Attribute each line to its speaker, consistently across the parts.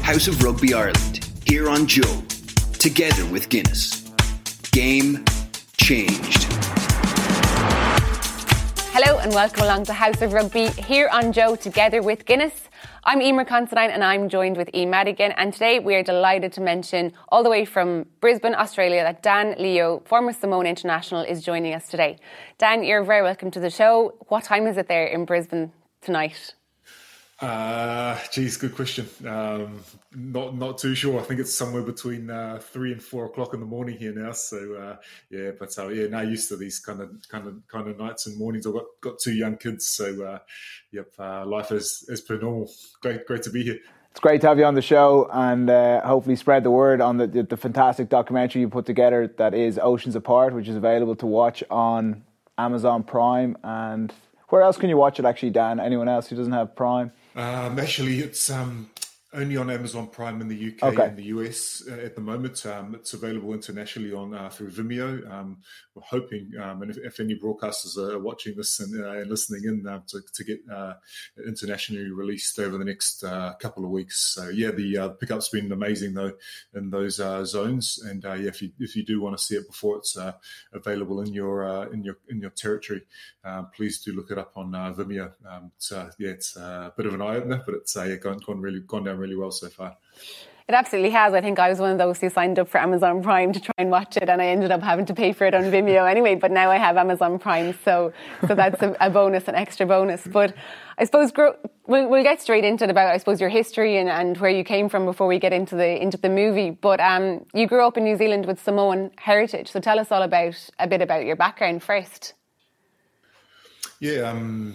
Speaker 1: House of Rugby Ireland, here on Joe, together with Guinness. Game changed.
Speaker 2: Hello and welcome along to House of Rugby, here on Joe, together with Guinness. I'm Emer Considine and I'm joined with E. Madigan, and today we are delighted to mention, all the way from Brisbane, Australia, that Dan Leo, former Samoan international, is joining us today. Dan, you're very welcome to the show. What time is it there in Brisbane tonight?
Speaker 3: Good question. Not too sure. I think it's somewhere between 3 and 4 o'clock in the morning here now. So now used to these kind of nights and mornings. I've got 2 young kids, so life is per normal. Great to be here.
Speaker 4: It's great to have you on the show, and hopefully spread the word on the fantastic documentary you put together that is Oceans Apart, which is available to watch on Amazon Prime. And where else can you watch it, actually, Dan? Anyone else who doesn't have Prime?
Speaker 3: Actually, it's only on Amazon Prime in the UK and the US at the moment. It's available internationally on through Vimeo. We're hoping, and if any broadcasters are watching this and listening in, to get internationally released over the next couple of weeks. So the pickup's been amazing though in those zones. And if you do want to see it before it's available in your territory, please do look it up on Vimeo. It's a bit of an eye opener, but it's gone down really well so far.
Speaker 2: It absolutely has. I think I was one of those who signed up for Amazon Prime to try and watch it, and I ended up having to pay for it on Vimeo anyway, but now I have Amazon Prime, so that's a bonus, an extra bonus. But I suppose we'll get straight into it about, I suppose, your history and where you came from before we get into the movie. But you grew up in New Zealand with Samoan heritage, so tell us all a bit about your background first.
Speaker 3: Yeah,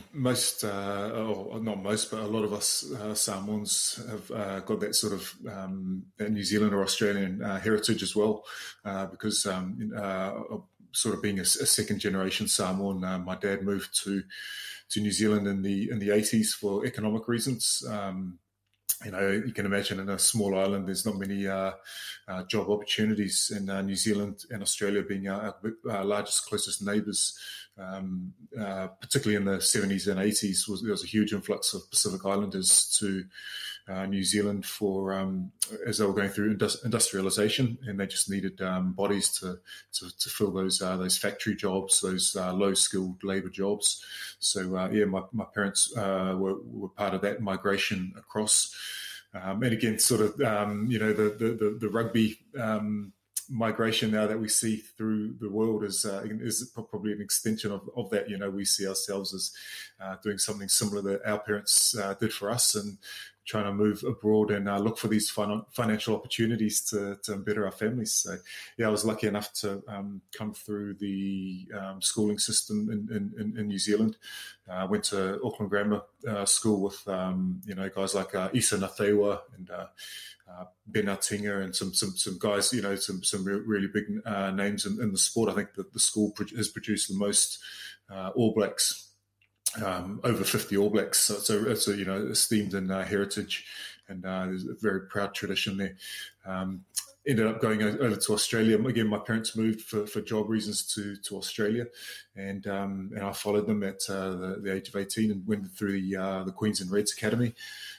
Speaker 3: not most, but a lot of us Samoans have got that sort of New Zealand or Australian heritage as well, because sort of being a second generation Samoan, my dad moved to New Zealand in the 80s for economic reasons. You can imagine in a small island, there's not many job opportunities in New Zealand and Australia being our largest, closest neighbours. Particularly in the 70s and 80s, there was a huge influx of Pacific Islanders to New Zealand as they were going through industrialisation, and they just needed bodies to fill those factory jobs, those low-skilled labour jobs. So my parents were part of that migration across, and again, sort of the rugby. Migration now that we see through the world is probably an extension of that. We see ourselves as doing something similar that our parents did for us, and trying to move abroad and look for these financial opportunities to better our families. So, I was lucky enough to come through the schooling system in New Zealand. I went to Auckland Grammar School with guys like Isa Nathewa and Ben Atinga and some guys, some really big names in the sport. I think that the school has produced the most All Blacks. Over 50 All Blacks, so it's esteemed in heritage, and there's a very proud tradition there. Ended up going over to Australia. Again, my parents moved for job reasons to Australia, and I followed them at the age of 18 and went through the Queens and Reds Academy.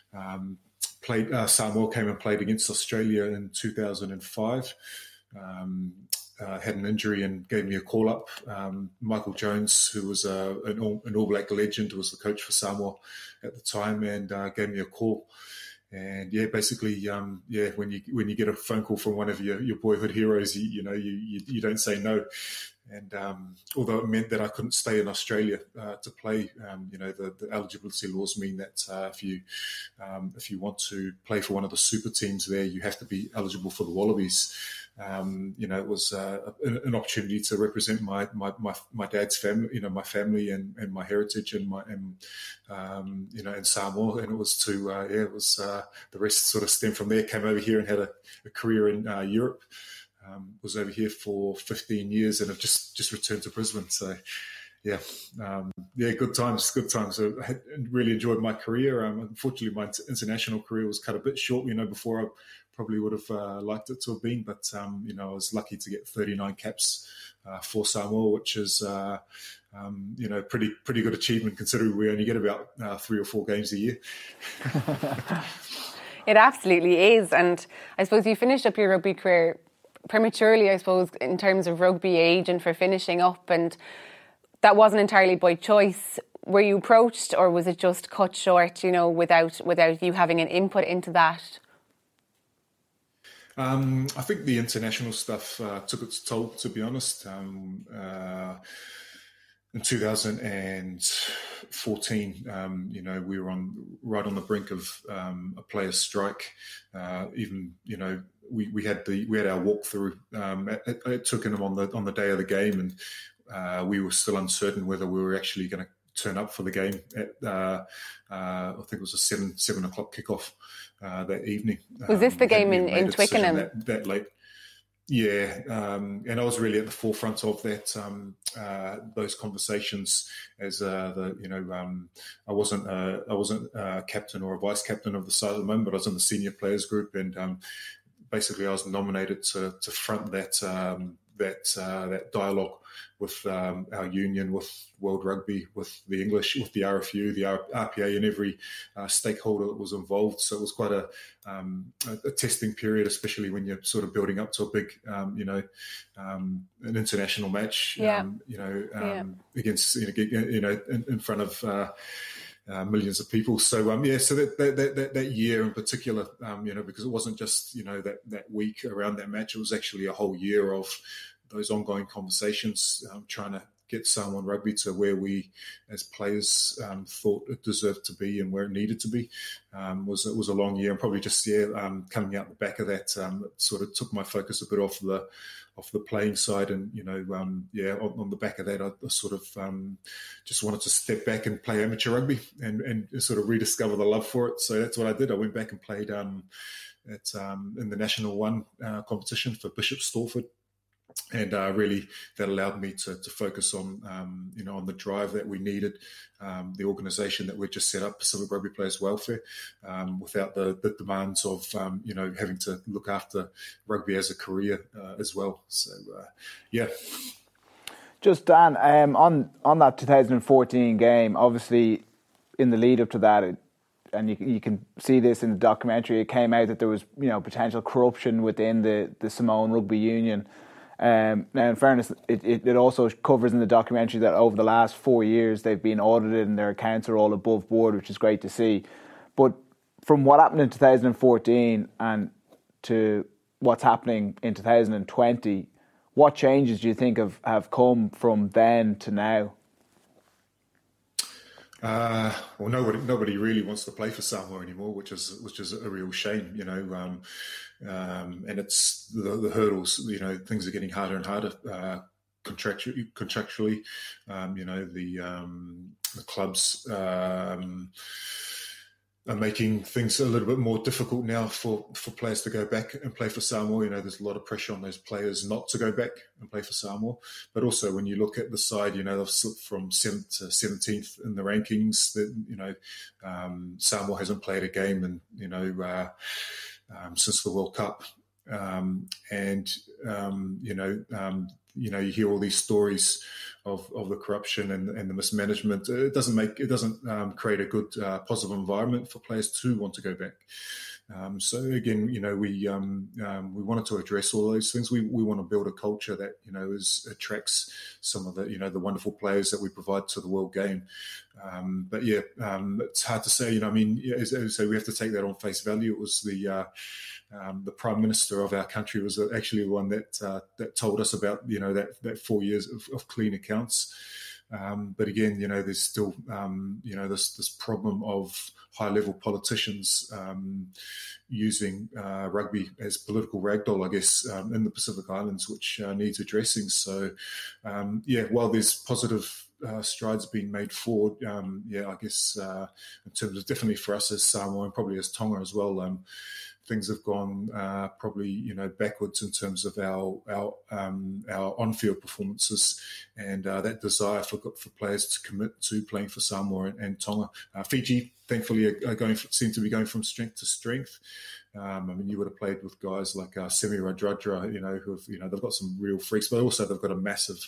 Speaker 3: Samoa came and played against Australia in 2005. Had an injury and gave me a call up. Michael Jones, who was an All Black legend, was the coach for Samoa at the time, and gave me a call. And basically, when you get a phone call from one of your boyhood heroes, you don't say no. And although it meant that I couldn't stay in Australia to play, the eligibility laws mean that if you want to play for one of the super teams there, you have to be eligible for the Wallabies. It was an opportunity to represent my dad's family, my family and my heritage and in Samoa, and it was the rest sort of stemmed from there. Came over here and had a career in Europe. Was over here for 15 years and have just returned to Brisbane. So, good times. So I really enjoyed my career. Unfortunately, my international career was cut a bit short, before I probably would have liked it to have been. But, I was lucky to get 39 caps for Samoa, which is, pretty good achievement considering we only get about 3 or 4 games a year.
Speaker 2: It absolutely is. And I suppose you finished up your rugby career prematurely, I suppose, in terms of rugby age and for finishing up. And that wasn't entirely by choice. Were you approached, or was it just cut short, without you having an input into that?
Speaker 3: I think the international stuff took its toll, to be honest. In 2014, we were right on the brink of a players' strike. We had our walkthrough at Twickenham on the day of the game, and we were still uncertain whether we were actually going to turn up for the game at I think it was a 7 o'clock kickoff that evening.
Speaker 2: Was this the game in Twickenham?
Speaker 3: That late. Yeah, and I was really at the forefront of that those conversations as I wasn't captain or a vice captain of the side at the moment, but I was in the senior players group, and basically I was nominated to front that dialogue with our union, with World Rugby, with the English, with the RFU, the RPA, and every stakeholder that was involved. So it was quite a testing period, especially when you're sort of building up to a big, an international match, against, in front of millions of people. So so that year in particular, because it wasn't just that week around that match, it was actually a whole year of those ongoing conversations, trying to get Samoan rugby to where we as players thought it deserved to be and where it needed to be. It was a long year, and probably just coming out the back of that, sort of took my focus a bit off the playing side, and on the back of that, I sort of just wanted to step back and play amateur rugby and sort of rediscover the love for it. So that's what I did. I went back and played in the National One competition for Bishop Stortford. And really, that allowed me to focus on, on the drive that we needed, the organisation that we just set up, Pacific Rugby Players Welfare, without the demands of, having to look after rugby as a career as well. So,
Speaker 4: Just Dan, on that 2014 game, obviously, in the lead up to that, and you can see this in the documentary, it came out that there was potential corruption within the Samoan Rugby Union. Now, in fairness, it also covers in the documentary that over the last 4 years they've been audited and their accounts are all above board, which is great to see. But from what happened in 2014 and to what's happening in 2020, what changes do you think have come from then to now?
Speaker 3: Well, nobody really wants to play for Samoa anymore, which is a real shame, and it's the hurdles. Things are getting harder and harder contractually. The clubs are making things a little bit more difficult now for players to go back and play for Samoa. There's a lot of pressure on those players not to go back and play for Samoa. But also when you look at the side, they've slipped from 7th to 17th in the rankings. That Samoa hasn't played a game and since the World Cup. You hear all these stories of the corruption and the mismanagement. It doesn't create a good positive environment for players to want to go back. So again, we wanted to address all those things. We want to build a culture that attracts some of the wonderful players that we provide to the world game. But it's hard to say. So we have to take that on face value. It was the Prime Minister of our country was actually the one that told us about that 4 years of clean accounts. But again, there's still this problem of high-level politicians using rugby as political ragdoll, I guess, in the Pacific Islands, which needs addressing. So, while there's positive strides being made forward, I guess in terms of definitely for us as Samoa and probably as Tonga as well, things have gone probably backwards in terms of our on-field performances and that desire for players to commit to playing for Samoa and Tonga. Fiji, thankfully, seem to be going from strength to strength. You would have played with guys like Semi Radradra, they've got some real freaks, but also they've got a massive,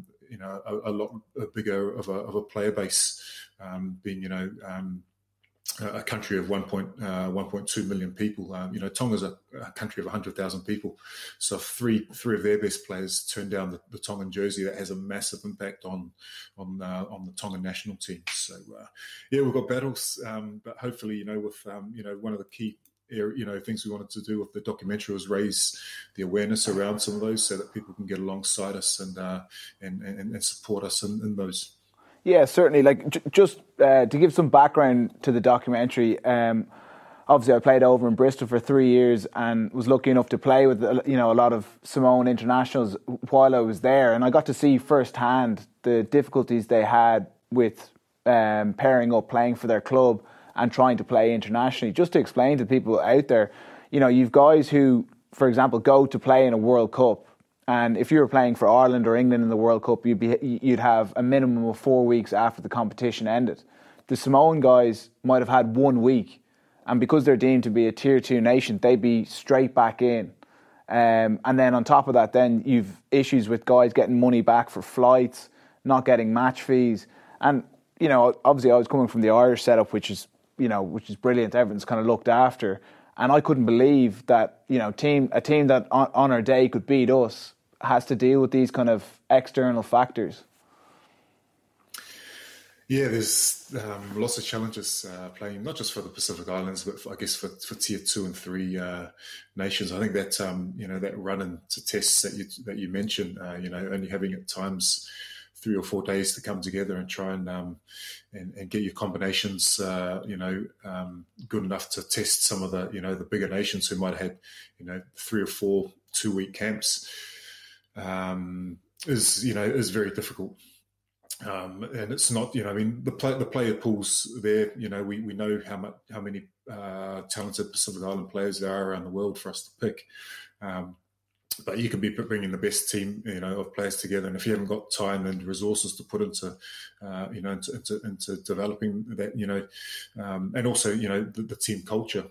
Speaker 3: a lot bigger of a player base, being a country of 1.2 million people. Tonga's a country of 100,000 people. So if three of their best players turn down the Tongan jersey, that has a massive impact on the Tongan national team. So we've got battles, but hopefully, with one of the key things we wanted to do with the documentary was raise the awareness around some of those, so that people can get alongside us and support us in those.
Speaker 4: Yeah, certainly. Like, just to give some background to the documentary, obviously I played over in Bristol for 3 years and was lucky enough to play with a lot of Samoan internationals while I was there, and I got to see firsthand the difficulties they had with pairing up, playing for their club and trying to play internationally. Just to explain to people out there, you've guys who, for example, go to play in a World Cup. And if you were playing for Ireland or England in the World Cup, you'd have a minimum of 4 weeks after the competition ended. The Samoan guys might have had 1 week, and because they're deemed to be a Tier 2 nation, they'd be straight back in. And then on top of that, then you've issues with guys getting money back for flights, not getting match fees. And, obviously I was coming from the Irish setup, which is brilliant. Everyone's kind of looked after. And I couldn't believe that, a team that on our day could beat us has to deal with these kind of external factors.
Speaker 3: Yeah, there's lots of challenges playing, not just for the Pacific Islands, but I guess for Tier 2 and 3 nations. I think that that run into tests that you mentioned, only having at times 3 or 4 days to come together and try and get your combinations, good enough to test some of the bigger nations who might have had 3 or 4 2-week camps. Is very difficult, and it's not. The player pools there. We know how many talented Pacific Island players there are around the world for us to pick. But you can be bringing the best team, of players together, and if you haven't got time and resources to put into developing that, and also, the team culture,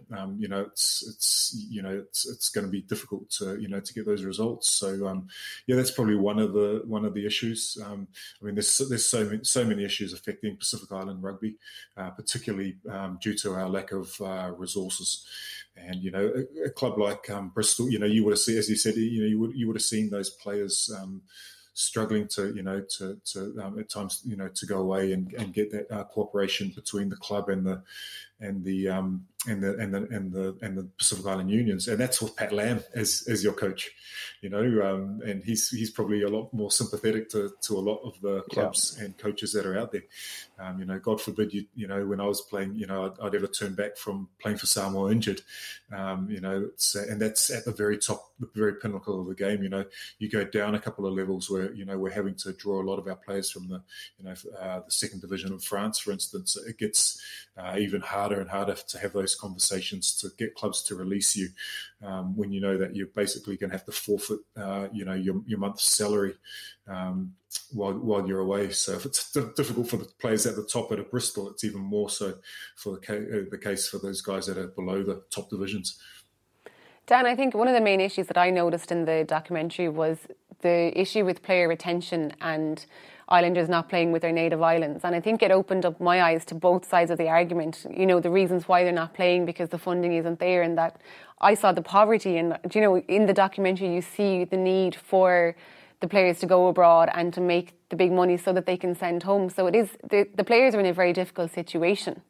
Speaker 3: it's going to be difficult to get those results. So, that's probably one of the issues. There's so many issues affecting Pacific Island rugby, particularly due to our lack of resources. And a club like Bristol, you would have seen, as you said, you would have seen those players struggling to at times to go away and get that cooperation between the club and the Pacific Island unions, and that's with Pat Lam as your coach, and he's probably a lot more sympathetic to a lot of the clubs and coaches that are out there. God forbid when I was playing, I'd ever turn back from playing for Samoa injured. And that's at the very top, the very pinnacle of the game. You go down a couple of levels where we're having to draw a lot of our players from the second division of France, for instance. It gets even harder and harder to have those conversations to get clubs to release you when you know that you're basically going to have to forfeit your month's salary while you're away. So if it's difficult for the players at the top at Bristol, it's even more so for the case for those guys that are below the top divisions.
Speaker 2: Dan, I think one of the main issues that I noticed in the documentary was the issue with player retention and Islanders not playing with their native islands. And I think it opened up my eyes to both sides of the argument, the reasons why they're not playing because the funding isn't there, and that I saw the poverty. And, in the documentary you see the need for the players to go abroad and to make the big money so that they can send home. So it is the players are in a very difficult situation.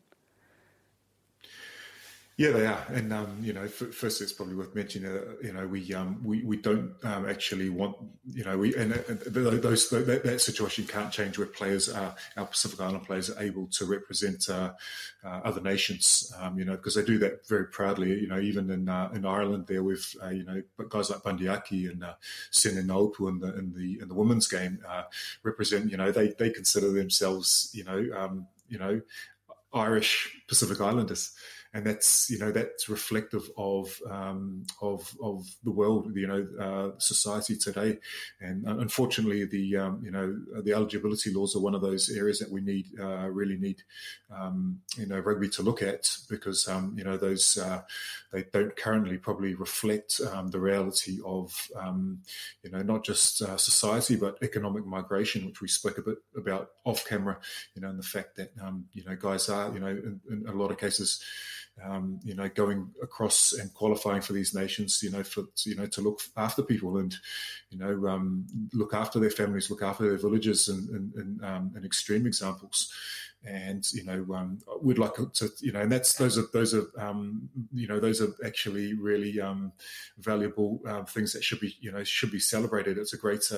Speaker 3: Yeah, they are, and first it's probably worth mentioning we don't actually want that situation can't change where players our Pacific Island players are able to represent other nations, because they do that very proudly. Even in Ireland, there with guys like Bandiaki and Sene Naupu in the women's game represent. They consider themselves Irish Pacific Islanders. that's that's reflective of the world, society today. And unfortunately, the eligibility laws are one of those areas that we really need rugby to look at, because those they don't currently probably reflect the reality of not just society but economic migration, which we spoke a bit about off camera, and the fact that guys are in a lot of cases going across and qualifying for these nations, to look after people and, look after their families, look after their villages, and extreme examples. And we'd like to, and those are actually really valuable things that should be celebrated. It's a great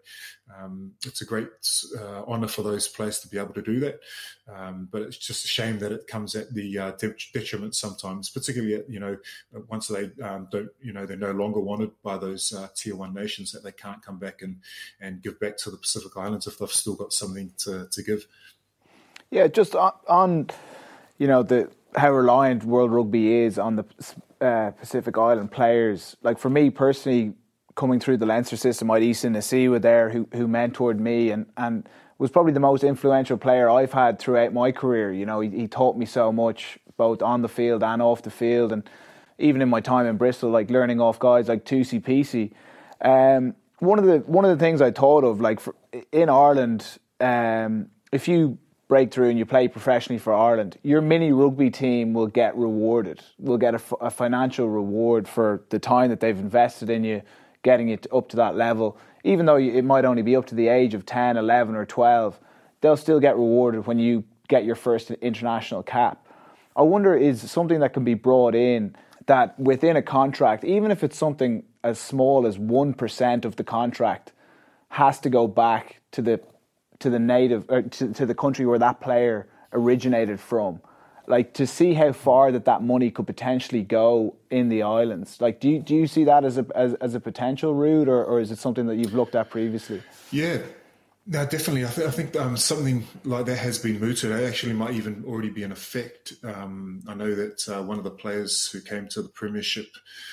Speaker 3: honour for those players to be able to do that. But it's just a shame that it comes at the detriment sometimes, particularly at, once they don't, they're no longer wanted by those tier 1 nations, that they can't come back and give back to the Pacific Islands if they've still got something to give.
Speaker 4: Yeah, just on how reliant World Rugby is on the Pacific Island players. Like, for me personally, coming through the Leinster system, I had Issa Nasiwa there who mentored me and was probably the most influential player I've had throughout my career. He taught me so much, both on the field and off the field, and even in my time in Bristol, like learning off guys like Tusi Pisi. One of the things I thought of, like in Ireland, if you break through and you play professionally for Ireland, your mini rugby team will get rewarded. Will get a financial reward for the time that they've invested in you, getting it up to that level. Even though it might only be up to the age of 10, 11 or 12, they'll still get rewarded when you get your first international cap. I wonder, is something that can be brought in that within a contract, even if it's something as small as 1% of the contract, has to go back to the native, or to the country where that player originated from, like to see how far that money could potentially go in the islands. Like, do you see that as a potential route, or is it something that you've looked at previously?
Speaker 3: Yeah, no, definitely. I think something like that has been mooted. It actually might even already be in effect. I know that one of the players who came to the Premiership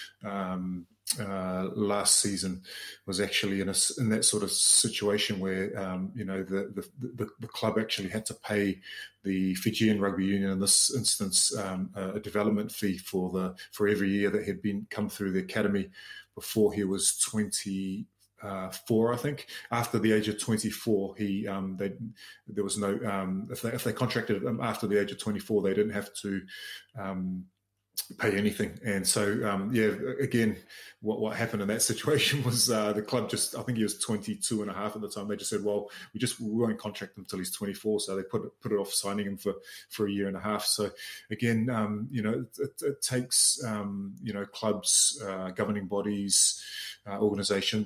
Speaker 3: last season was actually in that sort of situation where the club actually had to pay the Fijian Rugby Union in this instance a development fee for every year that had come through the academy before he was 24, I think. After the age of 24, there was no if they contracted him after the age of 24, they didn't have to pay anything. And so again, what happened in that situation was the club just, I think he was 22 and a half at the time, they just said, well, we won't contract him until he's 24, so they put it off signing him for a year and a half. So again, it takes clubs, governing bodies, organisation,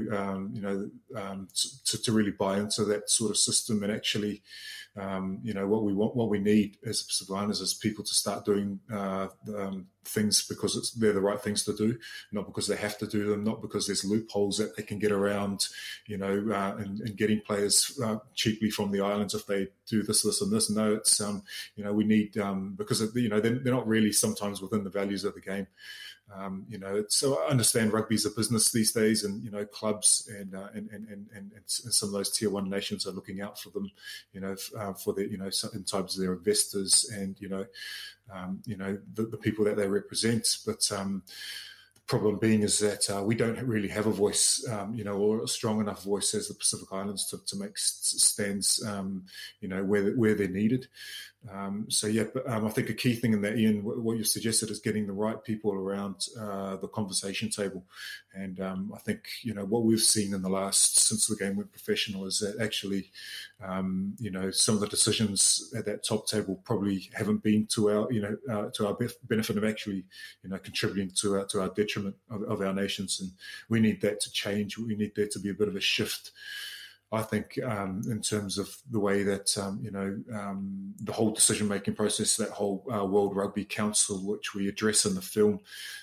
Speaker 3: to really buy into that sort of system. And actually, what we need as Pacific Islanders is people to start doing things because they're the right things to do, not because they have to do them, not because there's loopholes that they can get around, and getting players cheaply from the islands if they do this, and this. No, it's we need because they're not really sometimes within the values of the game. So I understand rugby's a business these days, and clubs and some of those tier 1 nations are looking out for them, for the in terms of their investors and the people that they represent. But the problem being is that we don't really have a voice, or a strong enough voice as the Pacific Islands to make stands, where they're needed. But I think a key thing in that, Ian, what you suggested is getting the right people around the conversation table. And I think, what we've seen since the game went professional is that actually, some of the decisions at that top table probably haven't been to our benefit of actually, contributing to our detriment of our nations. And we need that to change. We need there to be a bit of a shift I think in terms of the way that the whole decision-making process, that whole World Rugby Council, which we address in the film,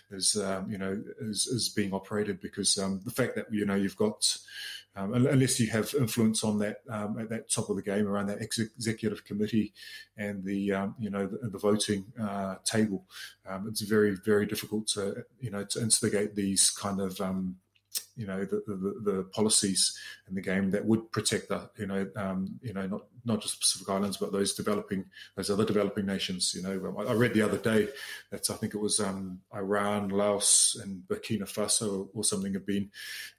Speaker 3: is being operated, because the fact that you've got unless you have influence on that at that top of the game around that executive committee and the the voting table, it's very, very difficult to instigate these kind of the policies in the game that would protect not just Pacific Islands, but those other developing nations. I read the other day that I think it was Iran, Laos, and Burkina Faso or something have been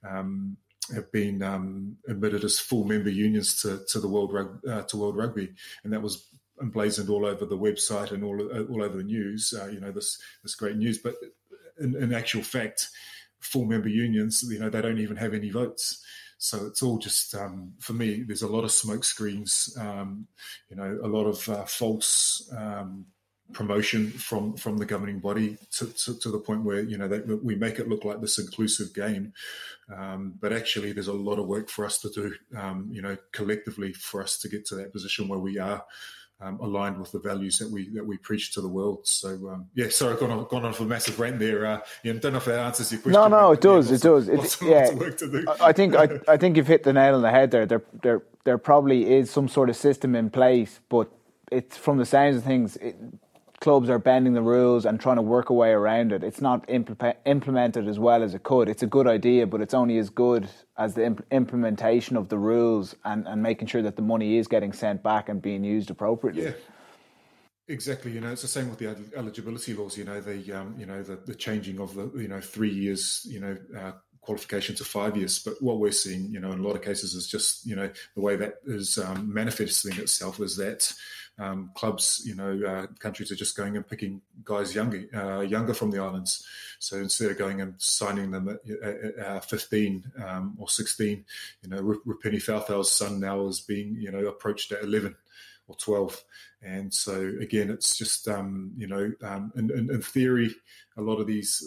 Speaker 3: admitted as full member unions to World Rugby, and that was emblazoned all over the website and all over the news. This great news, but in actual fact, full member unions, they don't even have any votes. So it's all just, for me, there's a lot of smoke screens, a lot of false promotion from the governing body to the point where, that we make it look like this inclusive game. But actually there's a lot of work for us to do, collectively, for us to get to that position where we are aligned with the values that we preach to the world. So sorry, I've gone on for a massive rant there. Don't know if that answers your question.
Speaker 4: No, it does.
Speaker 3: Lots of work to do.
Speaker 4: I think you've hit the nail on the head there. There probably is some sort of system in place, but it's from the sounds of things. Clubs are bending the rules and trying to work a way around it. It's not implemented as well as it could. It's a good idea, but it's only as good as the implementation of the rules and making sure that the money is getting sent back and being used appropriately.
Speaker 3: Yeah, exactly. It's the same with the eligibility laws. The changing of the 3 years qualification to 5 years. But what we're seeing, in a lot of cases, is just the way that is manifesting itself is that clubs, countries are just going and picking guys younger from the islands. So instead of going and signing them at 15 or 16, Rupeni Fauteuil's son now is being approached at 11 or 12. And so again, it's just in theory, a lot of these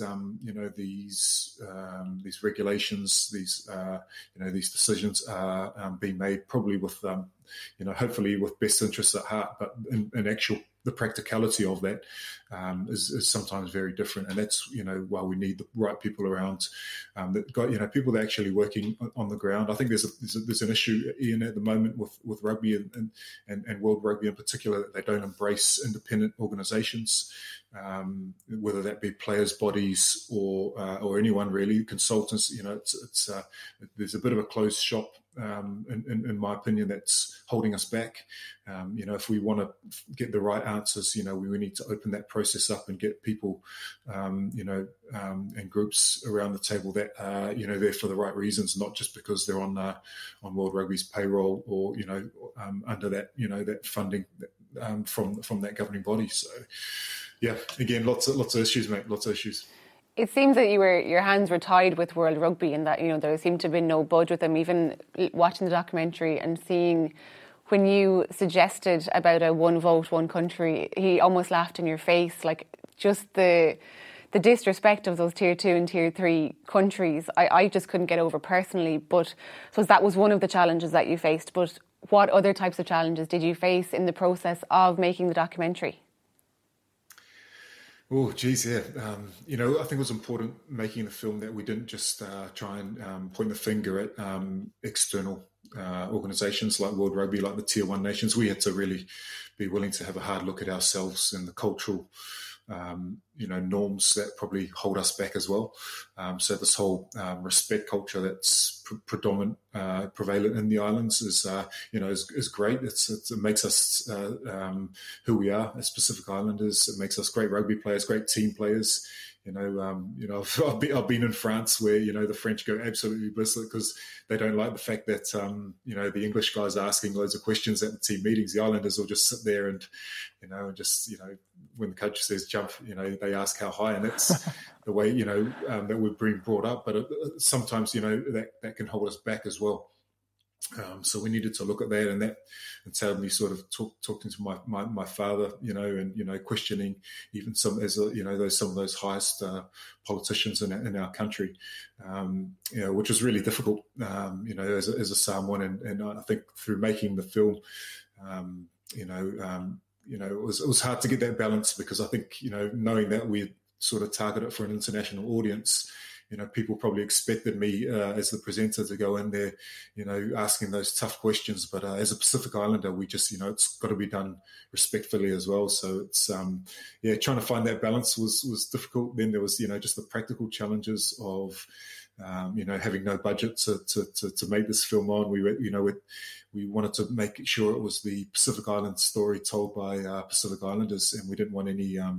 Speaker 3: regulations, these decisions are being made probably with hopefully with best interests at heart, but in actual, the practicality of that is sometimes very different, and that's why we need the right people around, people that are actually working on the ground. I think there's an issue, Ian, at the moment with rugby and World Rugby in particular, that they don't embrace independent organisations, whether that be players' bodies or anyone really, consultants. There's a bit of a closed shop. In my opinion, that's holding us back. If we want to get the right answers, we need to open that process up and get people, and groups around the table that are, there for the right reasons, not just because they're on World Rugby's payroll or, under that, that funding from that governing body. So, yeah, again, lots of issues, mate. Lots of issues.
Speaker 2: It seems that your hands were tied with World Rugby, and that there seemed to have been no budge with them. Even watching the documentary and seeing when you suggested about a one vote, one country, he almost laughed in your face. Like, just the disrespect of those tier 2 and tier 3 countries, I just couldn't get over personally. But I suppose that was one of the challenges that you faced. But what other types of challenges did you face in the process of making the documentary?
Speaker 3: Oh, geez, yeah. I think it was important making the film that we didn't just try and point the finger at external organisations like World Rugby, like the Tier 1 nations. We had to really be willing to have a hard look at ourselves and the cultural norms that probably hold us back as well. So this whole respect culture that's prevalent in the islands is great. It makes us who we are as Pacific Islanders. It makes us great rugby players, great team players. I've been in France where the French go absolutely ballistic because they don't like the fact that the English guys are asking loads of questions at the team meetings. The Islanders will just sit there and when the coach says jump, they ask how high, and that's the way that we've been brought up. But sometimes that can hold us back as well. So we needed to look at that, and that entailed me sort of talking to my father, and questioning even some of those highest politicians in our country, which was really difficult, as a Samoan, and I think through making the film, it was hard to get that balance, because I think, knowing that we sort of targeted for an international audience, people probably expected me as the presenter to go in there, asking those tough questions. But as a Pacific Islander, we just, it's got to be done respectfully as well. So it's, trying to find that balance was difficult. Then there was, just the practical challenges of, having no budget to make this film on. We wanted to make sure it was the Pacific Island story told by Pacific Islanders, and we didn't want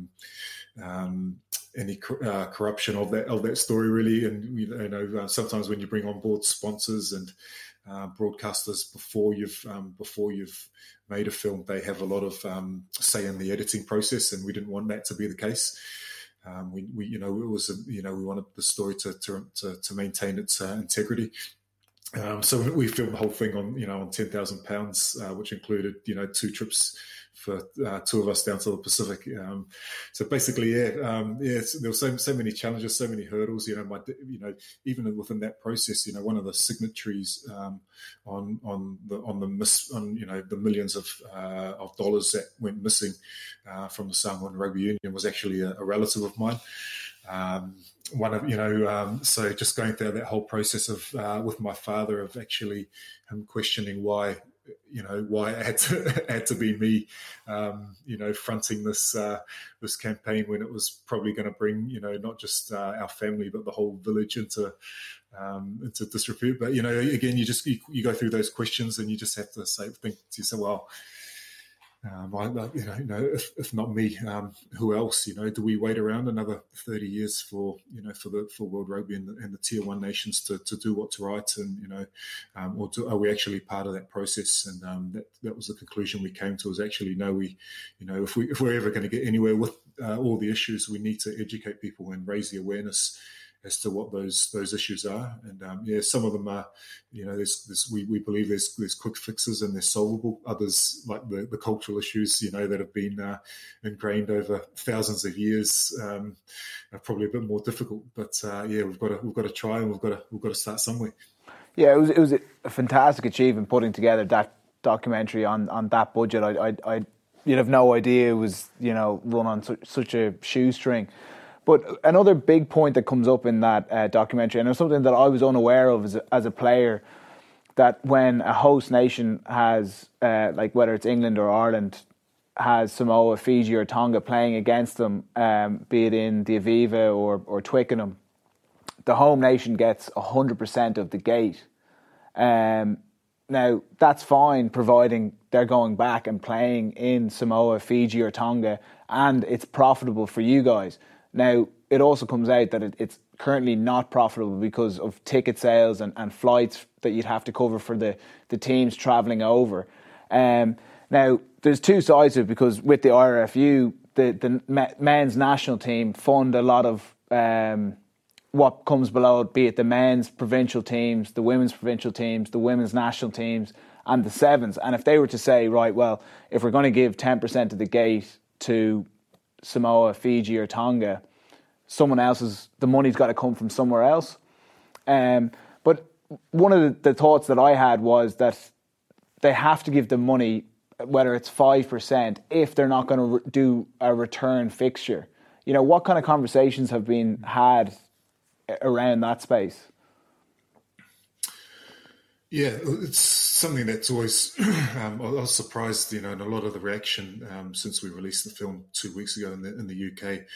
Speaker 3: any corruption of that story, really. And sometimes when you bring on board sponsors and broadcasters before you've made a film, they have a lot of say in the editing process, and we didn't want that to be the case. We wanted the story to maintain its integrity. So we filmed the whole thing on £10,000, which included 2 trips for 2 of us down to the Pacific. So basically, there were so many challenges, so many hurdles. Even within that process, one of the signatories on the millions of dollars that went missing from the Samoan Rugby Union was actually a relative of mine. So just going through that whole process of with my father, of actually him questioning why it had to be me, fronting this campaign, when it was probably going to bring, not just our family, but the whole village into disrepute. But, again, you go through those questions, and you just have to think to yourself, well, if not me, who else? Do we wait around another 30 years for World Rugby and the Tier 1 nations to do what's right, and or are we actually part of that process? And that was the conclusion we came to. Was actually no, if we're ever going to get anywhere with all the issues, we need to educate people and raise the awareness as to what those issues are. And some of them are, we believe there's quick fixes and they're solvable. Others, like the cultural issues, that have been ingrained over thousands of years, are probably a bit more difficult. But we've got to try, and we've got to start somewhere. Yeah,
Speaker 4: it was a fantastic achievement putting together that documentary on that budget. You'd have no idea it was run on such a shoestring. But another big point that comes up in that documentary, and it's something that I was unaware of as a player, that when a host nation has, whether it's England or Ireland, has Samoa, Fiji or Tonga playing against them, be it in the Aviva or Twickenham, the home nation gets 100% of the gate. Now, that's fine, providing they're going back and playing in Samoa, Fiji or Tonga, and it's profitable for you guys. Now, it also comes out that it's currently not profitable because of ticket sales and flights that you'd have to cover for the teams travelling over. Now, there's 2 sides to it, because with the IRFU, the men's national team fund a lot of what comes below it, be it the men's provincial teams, the women's provincial teams, the women's national teams, and the sevens. And if they were to say, right, well, if we're going to give 10% of the gate to Samoa, Fiji or Tonga, the money's got to come from somewhere else. But one of the thoughts that I had was that they have to give the money, whether it's 5%, if they're not going to do a return fixture. What kind of conversations have been had around that space?
Speaker 3: Yeah, it's something that's always, I was surprised, in a lot of the reaction since we released the film 2 weeks ago in the UK.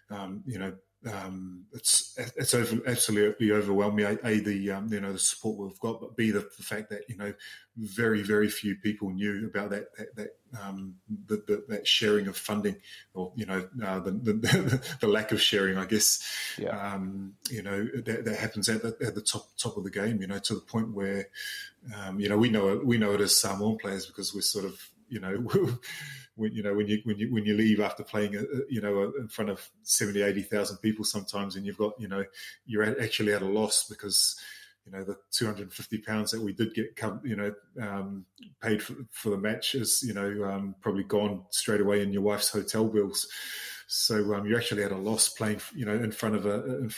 Speaker 3: It's absolutely overwhelmed me. The support we've got, but B, the fact that very, very few people knew about that sharing of funding, or the lack of sharing, I guess. Yeah. That happens at the top of the game. To the point where we know it as Samoan players, because we're sort of when you leave after playing in front of 70,000-80,000 people sometimes, and you've got you're actually at a loss, because the £250 that we did get, paid for the match is, probably gone straight away in your wife's hotel bills. So you actually had a loss playing, in front of,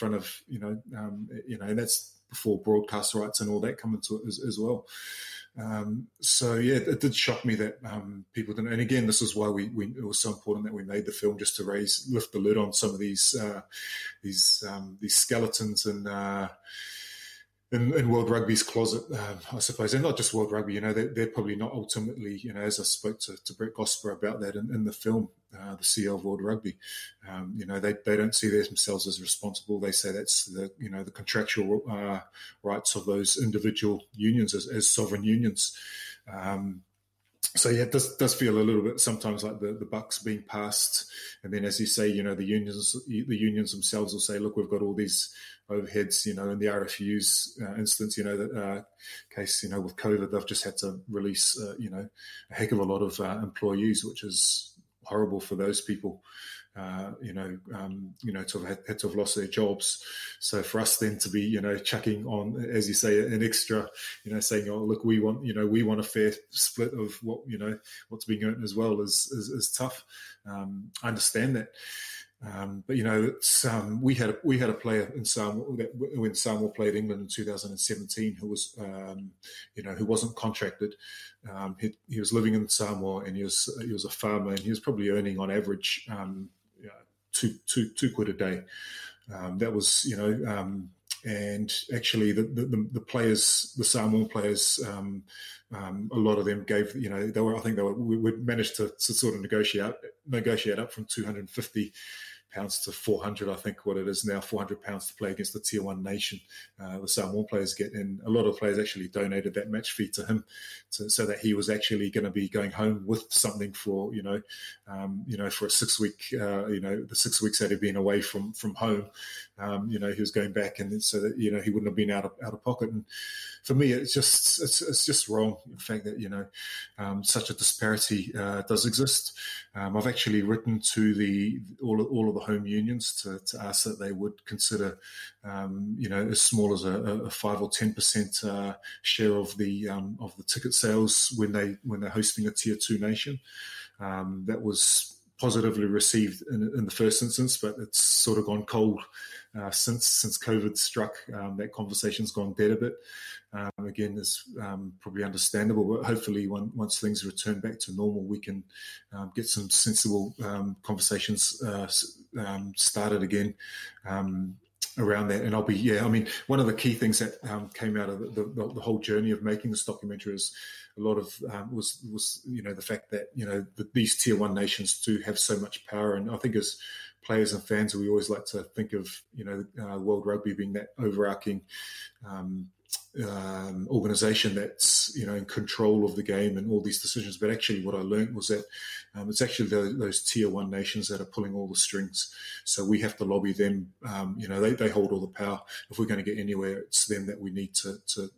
Speaker 3: and that's before broadcast rights and all that come into it as well. So yeah, it did shock me that people didn't. And again, this is why it was so important that we made the film, just to lift the lid on some of these skeletons in World Rugby's closet, I suppose, and not just World Rugby. They're probably not ultimately, as I spoke to Brett Gosper about that in the film, the CEO of World Rugby. They don't see themselves as responsible. They say that's the contractual rights of those individual unions as sovereign unions. So yeah, it does feel a little bit sometimes like the buck's being passed, and then, as you say, the unions themselves will say, look, we've got all these overheads, in the RFU's instance, that case, with COVID, they've just had to release, a heck of a lot of employees, which is horrible for those people. To have had to have lost their jobs. So for us then to be, chucking on, as you say, an extra, saying, oh, look, we want a fair split of what, what's being earned as well is tough. I understand that. But it's we had a player in Samoa when Samoa played England in 2017 who was who wasn't contracted. He was living in Samoa, and he was a farmer, and he was probably earning on average £2 a day. That was and actually the players, the Samoan players, a lot of them gave we managed to sort of negotiate up from £250 to 400, I think what it is now, £400 to play against the Tier 1 nation. The Samoan players get, and a lot of players actually donated that match fee to him, so that he was actually going to be going home with something for for a 6 week, the 6 weeks that he'd been away from home. He was going back, and so that he wouldn't have been out of pocket. And for me, it's just wrong. The fact that such a disparity does exist. I've actually written to all of the home unions to ask that they would consider, as small as a 5 or 10% share of the ticket sales when they're hosting a Tier 2 nation. That was positively received in the first instance, but it's sort of gone cold since COVID struck. That conversation's gone dead a bit. Again, is probably understandable, but hopefully once things return back to normal, we can get some sensible conversations started again around that. And one of the key things that came out of the whole journey of making this documentary is a lot of was the fact that these Tier 1 nations do have so much power, and I think as players and fans, we always like to think of World Rugby being that overarching organisation that's in control of the game and all these decisions. But actually, what I learned was that it's actually those Tier 1 nations that are pulling all the strings. So we have to lobby them. They hold all the power. If we're going to get anywhere, it's them that we need to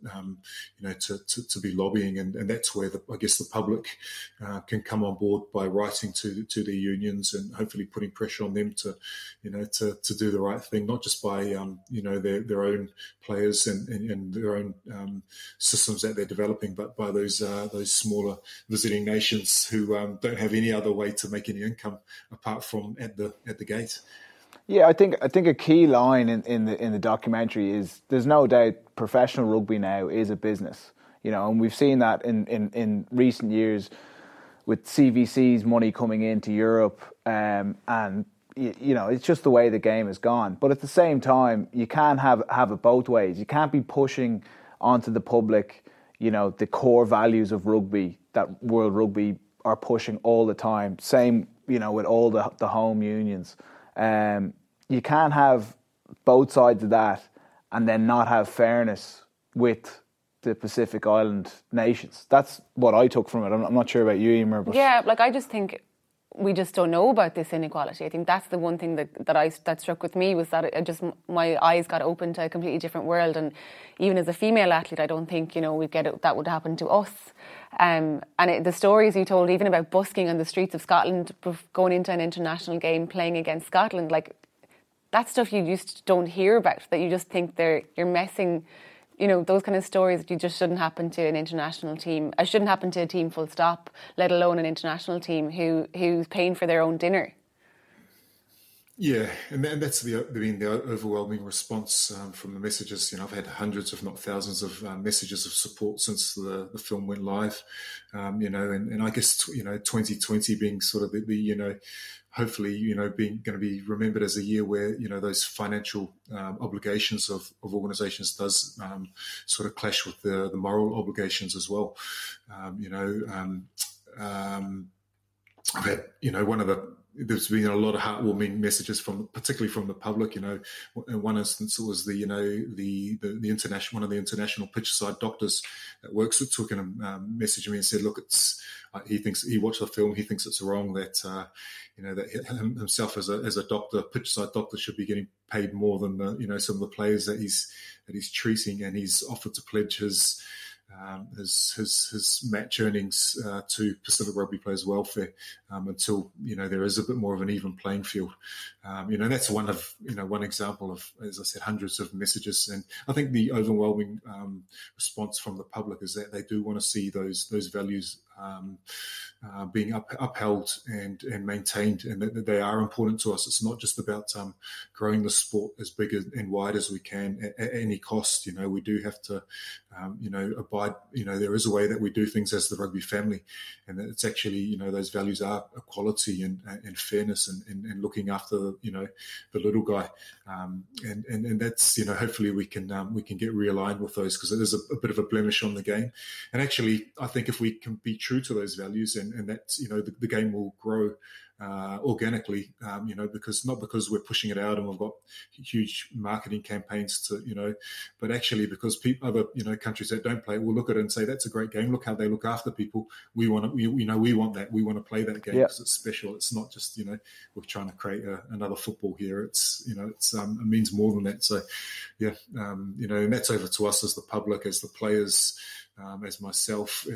Speaker 3: be lobbying, and that's where I guess the public can come on board by writing to their unions and hopefully putting pressure on them to do the right thing, not just by their own players and their own systems that they're developing, but by those smaller visiting nations who don't have any other way to make any income apart from at the gate.
Speaker 4: Yeah, I think a key line in the documentary is there's no doubt professional rugby now is a business, and we've seen that in recent years with CVC's money coming into Europe, and it's just the way the game has gone. But at the same time, you can't have it both ways. You can't be pushing onto the public, the core values of rugby that World Rugby are pushing all the time. Same, with all the home unions. You can't have both sides of that and then not have fairness with the Pacific Island nations. That's what I took from it. I'm not sure about you, Emer. But
Speaker 2: yeah, I just think we just don't know about this inequality. I think that's the one thing that struck with me, was that my eyes got open to a completely different world. And even as a female athlete, I don't think that would happen to us. The stories you told, even about busking on the streets of Scotland, going into an international game, playing against Scotland, that stuff you just don't hear about. That you just think you're messing you know, those kind of stories you just shouldn't happen to an international team. It shouldn't happen to a team full stop, let alone an international team who's paying for their own dinner.
Speaker 3: Yeah, and that's the overwhelming response from the messages. You know, I've had hundreds, if not thousands, of messages of support since the film went live. You know, and I guess 2020 being sort of the you know, hopefully, you know, being going to be remembered as a year where, you know, those financial obligations of organisations does sort of clash with the moral obligations as well. You know, I've had, you know, there's been a lot of heartwarming messages particularly from the public. You know, in one instance, it was the international, one of the international pitch-side doctors that works with Twickenham messaged me and said, look, he watched the film, he thinks it's wrong that you know, that himself as a doctor, pitch-side doctor, should be getting paid more than some of the players that he's treating, and he's offered to pledge his match earnings to Pacific Rugby players' welfare until, you know, there is a bit more of an even playing field. You know, that's one example of, as I said, hundreds of messages. And I think the overwhelming response from the public is that they do want to see those values being upheld and maintained, and that they are important to us. It's not just about growing the sport as big and wide as we can at any cost. You know, we do have to, abide. You know, there is a way that we do things as the rugby family, and it's actually, you know, those values are equality and fairness and looking after, you know, the little guy, and that's, you know, hopefully we can get realigned with those, because it is a bit of a blemish on the game. And actually, I think if we can be true to those values, and that's, you know, the game will grow organically, you know, because we're pushing it out and we've got huge marketing campaigns to, you know, but actually because other, you know, countries that don't play will look at it and say, that's a great game. Look how they look after people. We want that. We want to play that game because it's special. It's not just, you know, we're trying to create another football here. It's, you know, it's it means more than that. So, yeah, you know, and that's over to us as the public, as the players, as myself,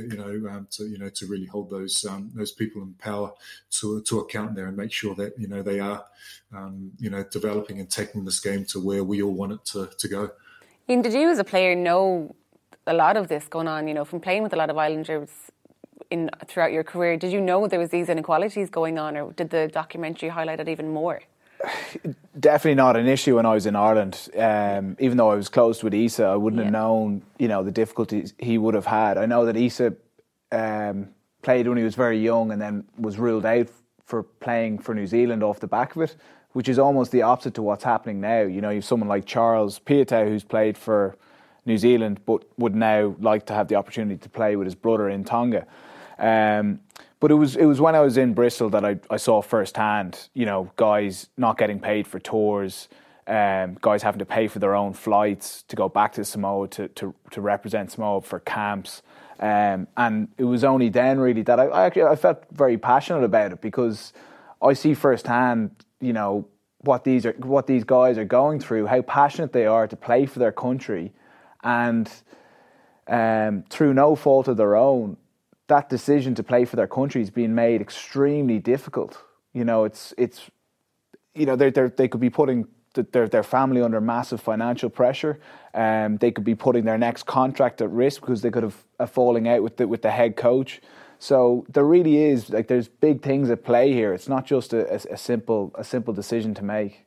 Speaker 3: to really hold those people in power to account there, and make sure that, you know, they are, developing and taking this game to where we all want it to go.
Speaker 2: Ian, did you as a player know a lot of this going on, you know, from playing with a lot of Islanders throughout your career? Did you know there was these inequalities going on, or did the documentary highlight it even more?
Speaker 4: Definitely not an issue when I was in Ireland. Even though I was close with Issa, I wouldn't have known, you know, the difficulties he would have had. I know that Issa played when he was very young and then was ruled out for playing for New Zealand off the back of it, which is almost the opposite to what's happening now. You know, you have someone like Charles Piutau who's played for New Zealand but would now like to have the opportunity to play with his brother in Tonga. But it was when I was in Bristol that I saw firsthand, you know, guys not getting paid for tours, guys having to pay for their own flights to go back to Samoa to represent Samoa for camps. And it was only then really that I felt very passionate about it, because I see firsthand, you know, what these guys are going through, how passionate they are to play for their country, and through no fault of their own, that decision to play for their country is being made extremely difficult. You know, it's you know, they could be putting their family under massive financial pressure. They could be putting their next contract at risk because they could have a falling out with the head coach. So there really is, like, there's big things at play here. It's not just a simple decision to make.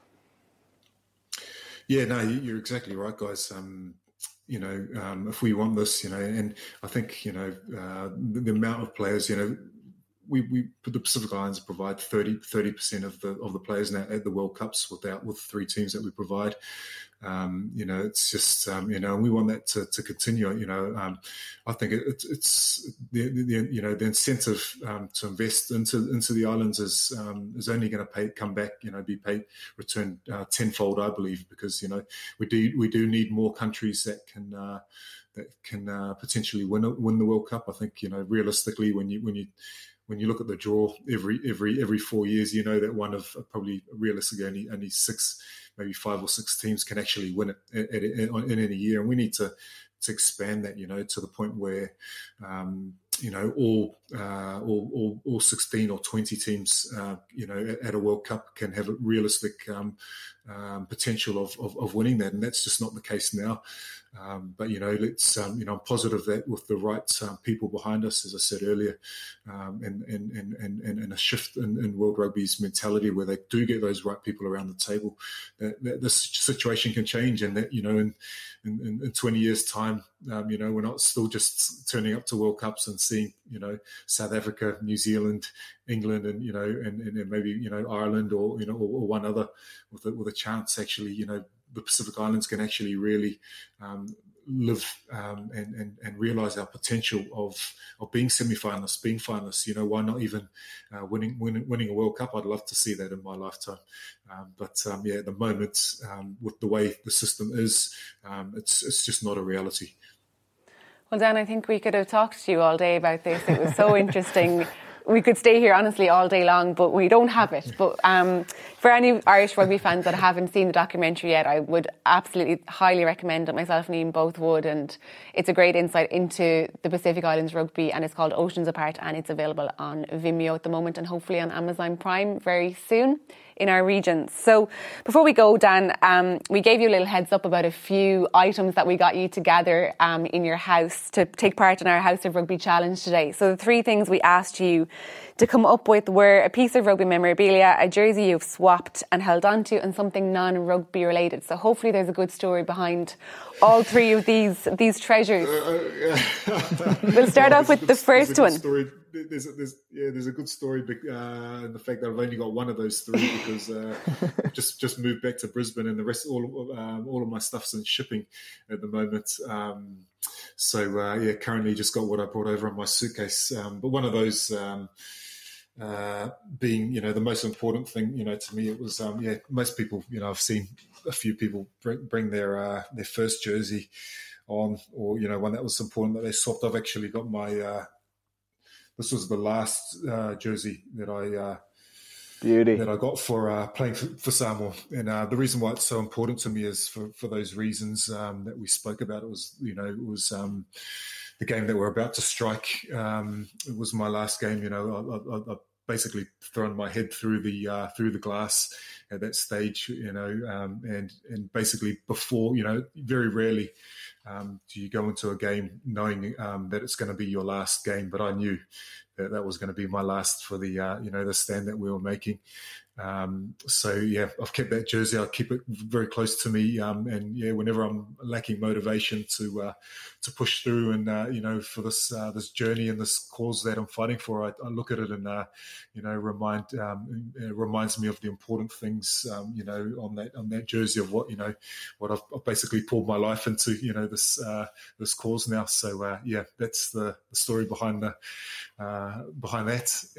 Speaker 3: Yeah, no, you're exactly right, guys. You know, if we want this, you know, and I think, you know, the amount of players, you know, we the Pacific Islands provide 30% of the players now at the World Cups with 3 teams that we provide. You know, it's just, you know, and we want that to continue. You know, I think it's the incentive to invest into the islands is only going to come back, you know, return tenfold, I believe, because, you know, we do need more countries that can potentially win the World Cup. I think, you know, realistically, when you look at the draw every 4 years, you know that one of probably realistically only 6, maybe 5 or 6 teams can actually win it in any year, and we need to expand that, you know, to the point where you know, all 16 or 20 teams, you know, at a World Cup can have a realistic potential of winning that, and that's just not the case now. But let's I'm positive that with the right people behind us, as I said earlier, and a shift in World Rugby's mentality where they do get those right people around the table, that this situation can change, and that in 20 years' time, we're not still just turning up to World Cups and seeing South Africa, New Zealand, England, and and maybe Ireland or one other with a chance. Actually, the Pacific Islands can actually really live and realise our potential of being semi-finalists, being finalists. Why not even winning a World Cup? I'd love to see that in my lifetime. But at the moment, with the way the system is, it's just not a reality.
Speaker 2: Well, Dan, I think we could have talked to you all day about this. It was so interesting. We could stay here, honestly, all day long, but we don't have it. But for any Irish rugby fans that haven't seen the documentary yet, I would absolutely highly recommend it. Myself and Ian both would. And it's a great insight into the Pacific Islands rugby, and it's called Oceans Apart, and it's available on Vimeo at the moment and hopefully on Amazon Prime very soon in our region. So before we go, Dan, we gave you a little heads up about a few items that we got you to gather in your house to take part in our House of Rugby challenge today. So the three things we asked you to come up with were a piece of rugby memorabilia, a jersey you've swapped and held on to, and something non-rugby related. So hopefully there's a good story behind all three of these treasures. We'll start off with the first one.
Speaker 3: There's a good story in the fact that I've only got one of those three because just moved back to Brisbane, and the rest all of my stuff's in shipping at the moment. Currently just got what I brought over in my suitcase. But one of those being the most important thing to me, it was most people I've seen a few people bring their first jersey on, or one that was important that they swapped. I've actually got my this was the last jersey that I got for playing for Samoa. And the reason why it's so important to me is for those reasons that we spoke about. It was the game that we're about to strike. It was my last game. I basically thrown my head through the glass at that stage. And basically before, very rarely do you go into a game knowing that it's going to be your last game? But I knew that was going to be my last for the the stand that we were making. I've kept that jersey. I keep it very close to me. Whenever I'm lacking motivation to push through and for this journey and this cause that I'm fighting for, I look at it and it reminds me of the important things on that jersey of what I've basically poured my life into this cause now. So that's the story behind that,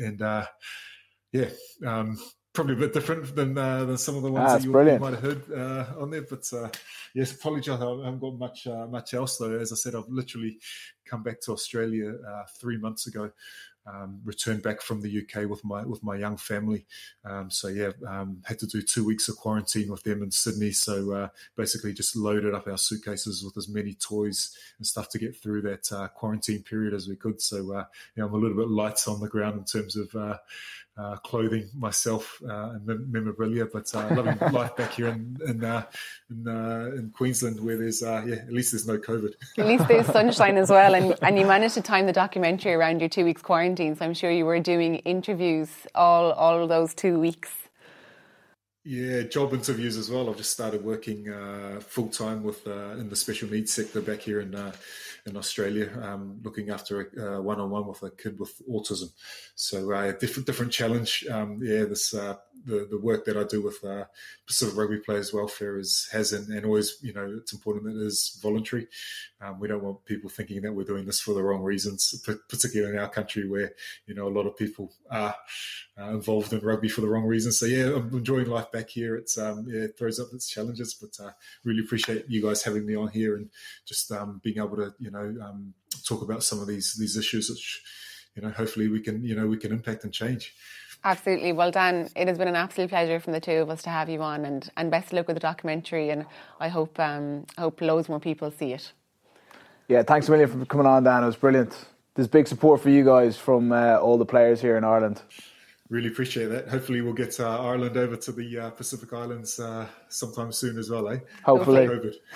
Speaker 3: and probably a bit different than some of the ones that you might have heard on there. But yes, apologise, I haven't got much else though. As I said, I've literally come back to Australia 3 months ago. Returned back from the UK with my young family. Had to do 2 weeks of quarantine with them in Sydney. So basically just loaded up our suitcases with as many toys and stuff to get through that quarantine period as we could. So I'm a little bit light on the ground in terms of clothing myself and memorabilia, but loving life back here in Queensland, where there's at least there's no COVID.
Speaker 2: At least there's sunshine as well, and you managed to time the documentary around your 2 weeks quarantine. So I'm sure you were doing interviews all of those 2 weeks.
Speaker 3: Yeah, job interviews as well. I've just started working full time with in the special needs sector back here in Australia, looking after a one-on-one with a kid with autism. So different challenge. The work that I do with Pacific Rugby Players Welfare has and always, it's important that it is voluntary. We don't want people thinking that we're doing this for the wrong reasons, particularly in our country where, a lot of people are involved in rugby for the wrong reasons. So I'm enjoying life back here. It's it throws up its challenges, but really appreciate you guys having me on here and just being able to, talk about some of these issues, which, hopefully we can impact and change.
Speaker 2: Absolutely. Well, Dan, it has been an absolute pleasure from the two of us to have you on, and best of luck with the documentary, and I hope loads more people see it.
Speaker 4: Yeah, thanks a million for coming on, Dan. It was brilliant. There's big support for you guys from all the players here in Ireland.
Speaker 3: Really appreciate that. Hopefully we'll get Ireland over to the Pacific Islands sometime soon as well, eh?
Speaker 4: Hopefully.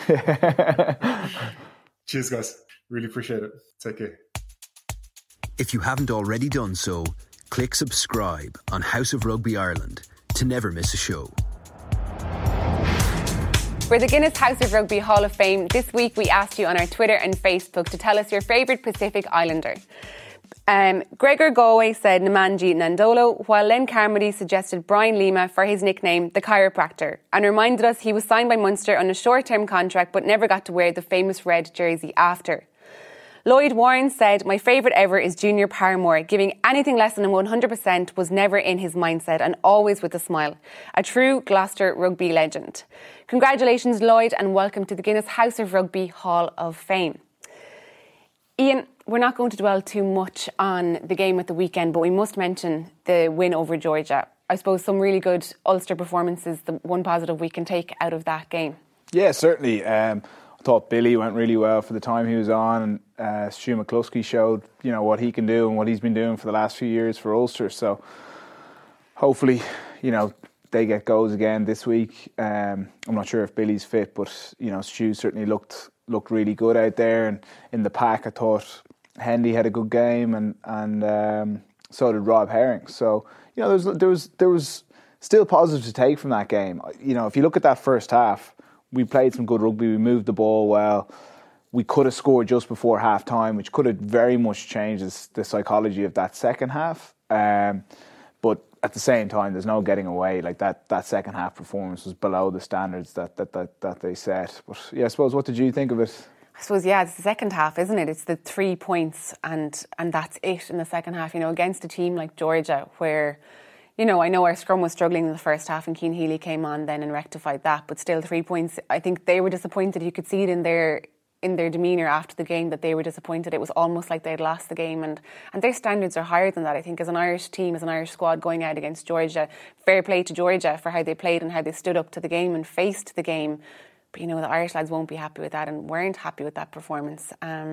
Speaker 3: Cheers, guys. Really appreciate it. Take care.
Speaker 1: If you haven't already done so, click subscribe on House of Rugby Ireland to never miss a show.
Speaker 2: For the Guinness House of Rugby Hall of Fame, this week we asked you on our Twitter and Facebook to tell us your favourite Pacific Islander. Gregor Galway said Namanji Nandolo, while Len Carmody suggested Brian Lima for his nickname, the chiropractor, and reminded us he was signed by Munster on a short-term contract but never got to wear the famous red jersey after. Lloyd Warren said, my favourite ever is Junior Paramore. Giving anything less than 100% was never in his mindset and always with a smile. A true Gloucester rugby legend. Congratulations, Lloyd, and welcome to the Guinness House of Rugby Hall of Fame. Ian, we're not going to dwell too much on the game at the weekend, but we must mention the win over Georgia. I suppose some really good Ulster performances, the one positive we can take out of that game.
Speaker 4: Yeah, certainly. I thought Billy went really well for the time he was on, and Stu McCluskey showed, what he can do and what he's been doing for the last few years for Ulster. So hopefully, they get goals again this week. I'm not sure if Billy's fit, but Stu certainly looked really good out there, and in the pack I thought Hendy had a good game, and so did Rob Herring. So there was still positive to take from that game. If you look at that first half, we played some good rugby. We moved the ball well. We could have scored just before half time, which could have very much changed the psychology of that second half. But at the same time, there's no getting away. Like that second half performance was below the standards that they set. But yeah, I suppose, what did you think of it?
Speaker 2: I suppose, yeah, it's the second half, isn't it? It's the 3 points and that's it in the second half, against a team like Georgia where, I know our scrum was struggling in the first half and Cian Healy came on then and rectified that, but still 3 points. I think they were disappointed. You could see it in their demeanour after the game that they were disappointed. It was almost like they'd lost the game, and their standards are higher than that. I think as an Irish team, as an Irish squad going out against Georgia, fair play to Georgia for how they played and how they stood up to the game and faced the game. But the Irish lads won't be happy with that and weren't happy with that performance.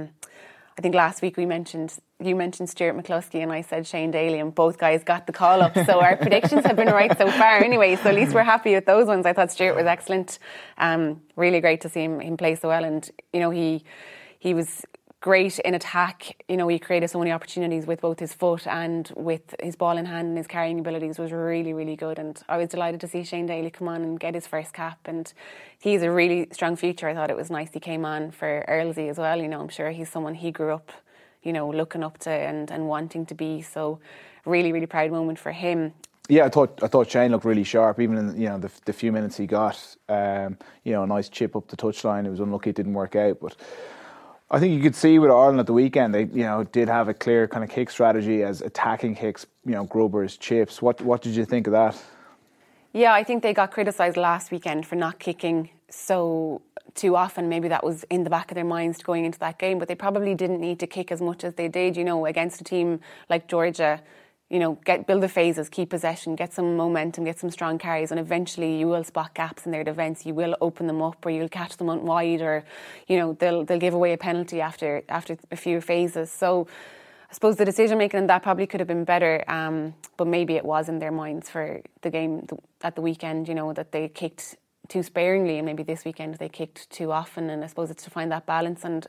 Speaker 2: I think last week you mentioned Stuart McCluskey and I said Shane Daly, and both guys got the call up. So our predictions have been right so far anyway. So at least we're happy with those ones. I thought Stuart was excellent. Really great to see him play so well. And, he was great in attack. He created so many opportunities with both his foot and with his ball in hand, and his carrying abilities was really, really good. And I was delighted to see Shane Daly come on and get his first cap. And he's a really strong future. I thought it was nice he came on for Earlsey as well. I'm sure he's someone he grew up, looking up to and wanting to be. So really, really proud moment for him.
Speaker 4: Yeah, I thought Shane looked really sharp, even in the few minutes he got. A nice chip up the touchline. It was unlucky it didn't work out, but I think you could see with Ireland at the weekend, they did have a clear kind of kick strategy as attacking kicks, grubbers, chips. What did you think of that?
Speaker 2: Yeah, I think they got criticised last weekend for not kicking so too often. Maybe that was in the back of their minds going into that game, but they probably didn't need to kick as much as they did, against a team like Georgia. Build the phases, keep possession, get some momentum, get some strong carries, and eventually you will spot gaps in their defence. You will open them up, or you'll catch them wide, or they'll give away a penalty after a few phases. So I suppose the decision making in that probably could have been better, but maybe it was in their minds for the game at the weekend. That they kicked too sparingly, and maybe this weekend they kicked too often. And I suppose it's to find that balance and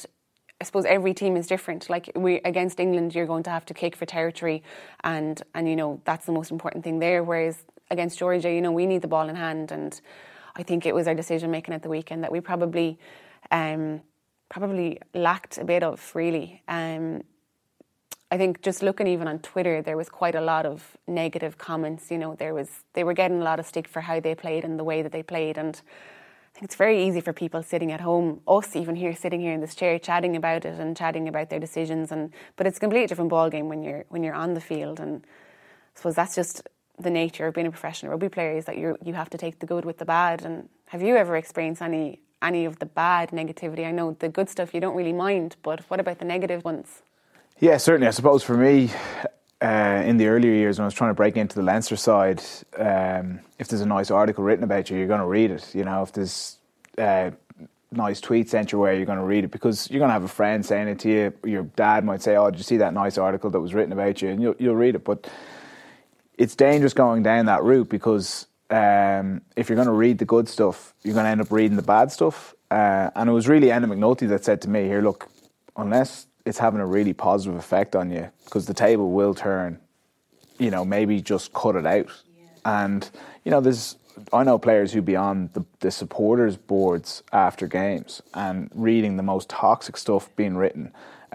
Speaker 2: I suppose every team is different. Like against England, you're going to have to kick for territory, and that's the most important thing there. Whereas against Georgia, we need the ball in hand, and I think it was our decision making at the weekend that we probably lacked a bit of. Really, I think just looking even on Twitter, there was quite a lot of negative comments. They were getting a lot of stick for how they played and the way that they played, and I think it's very easy for people sitting at home, us even here, sitting here in this chair, chatting about it and chatting about their decisions. But it's a completely different ballgame when you're on the field. And I suppose that's just the nature of being a professional rugby player, is that you have to take the good with the bad. And have you ever experienced any of the bad negativity? I know the good stuff you don't really mind, but what about the negative ones?
Speaker 4: Yeah, certainly. I suppose for me, in the earlier years when I was trying to break into the Leinster side, if there's a nice article written about you, you're going to read it. If there's nice tweet sent your way, you're going to read it, because you're going to have a friend saying it to you. Your dad might say, "Oh, did you see that nice article that was written about you?" And you'll read it. But it's dangerous going down that route because if you're going to read the good stuff, you're going to end up reading the bad stuff. And it was really Enda McNulty that said to me, here, look, unless it's having a really positive effect on you, because the table will turn, you know, maybe just cut it out. Yeah. And, you know, I know players who be on the supporters boards after games and reading the most toxic stuff being written.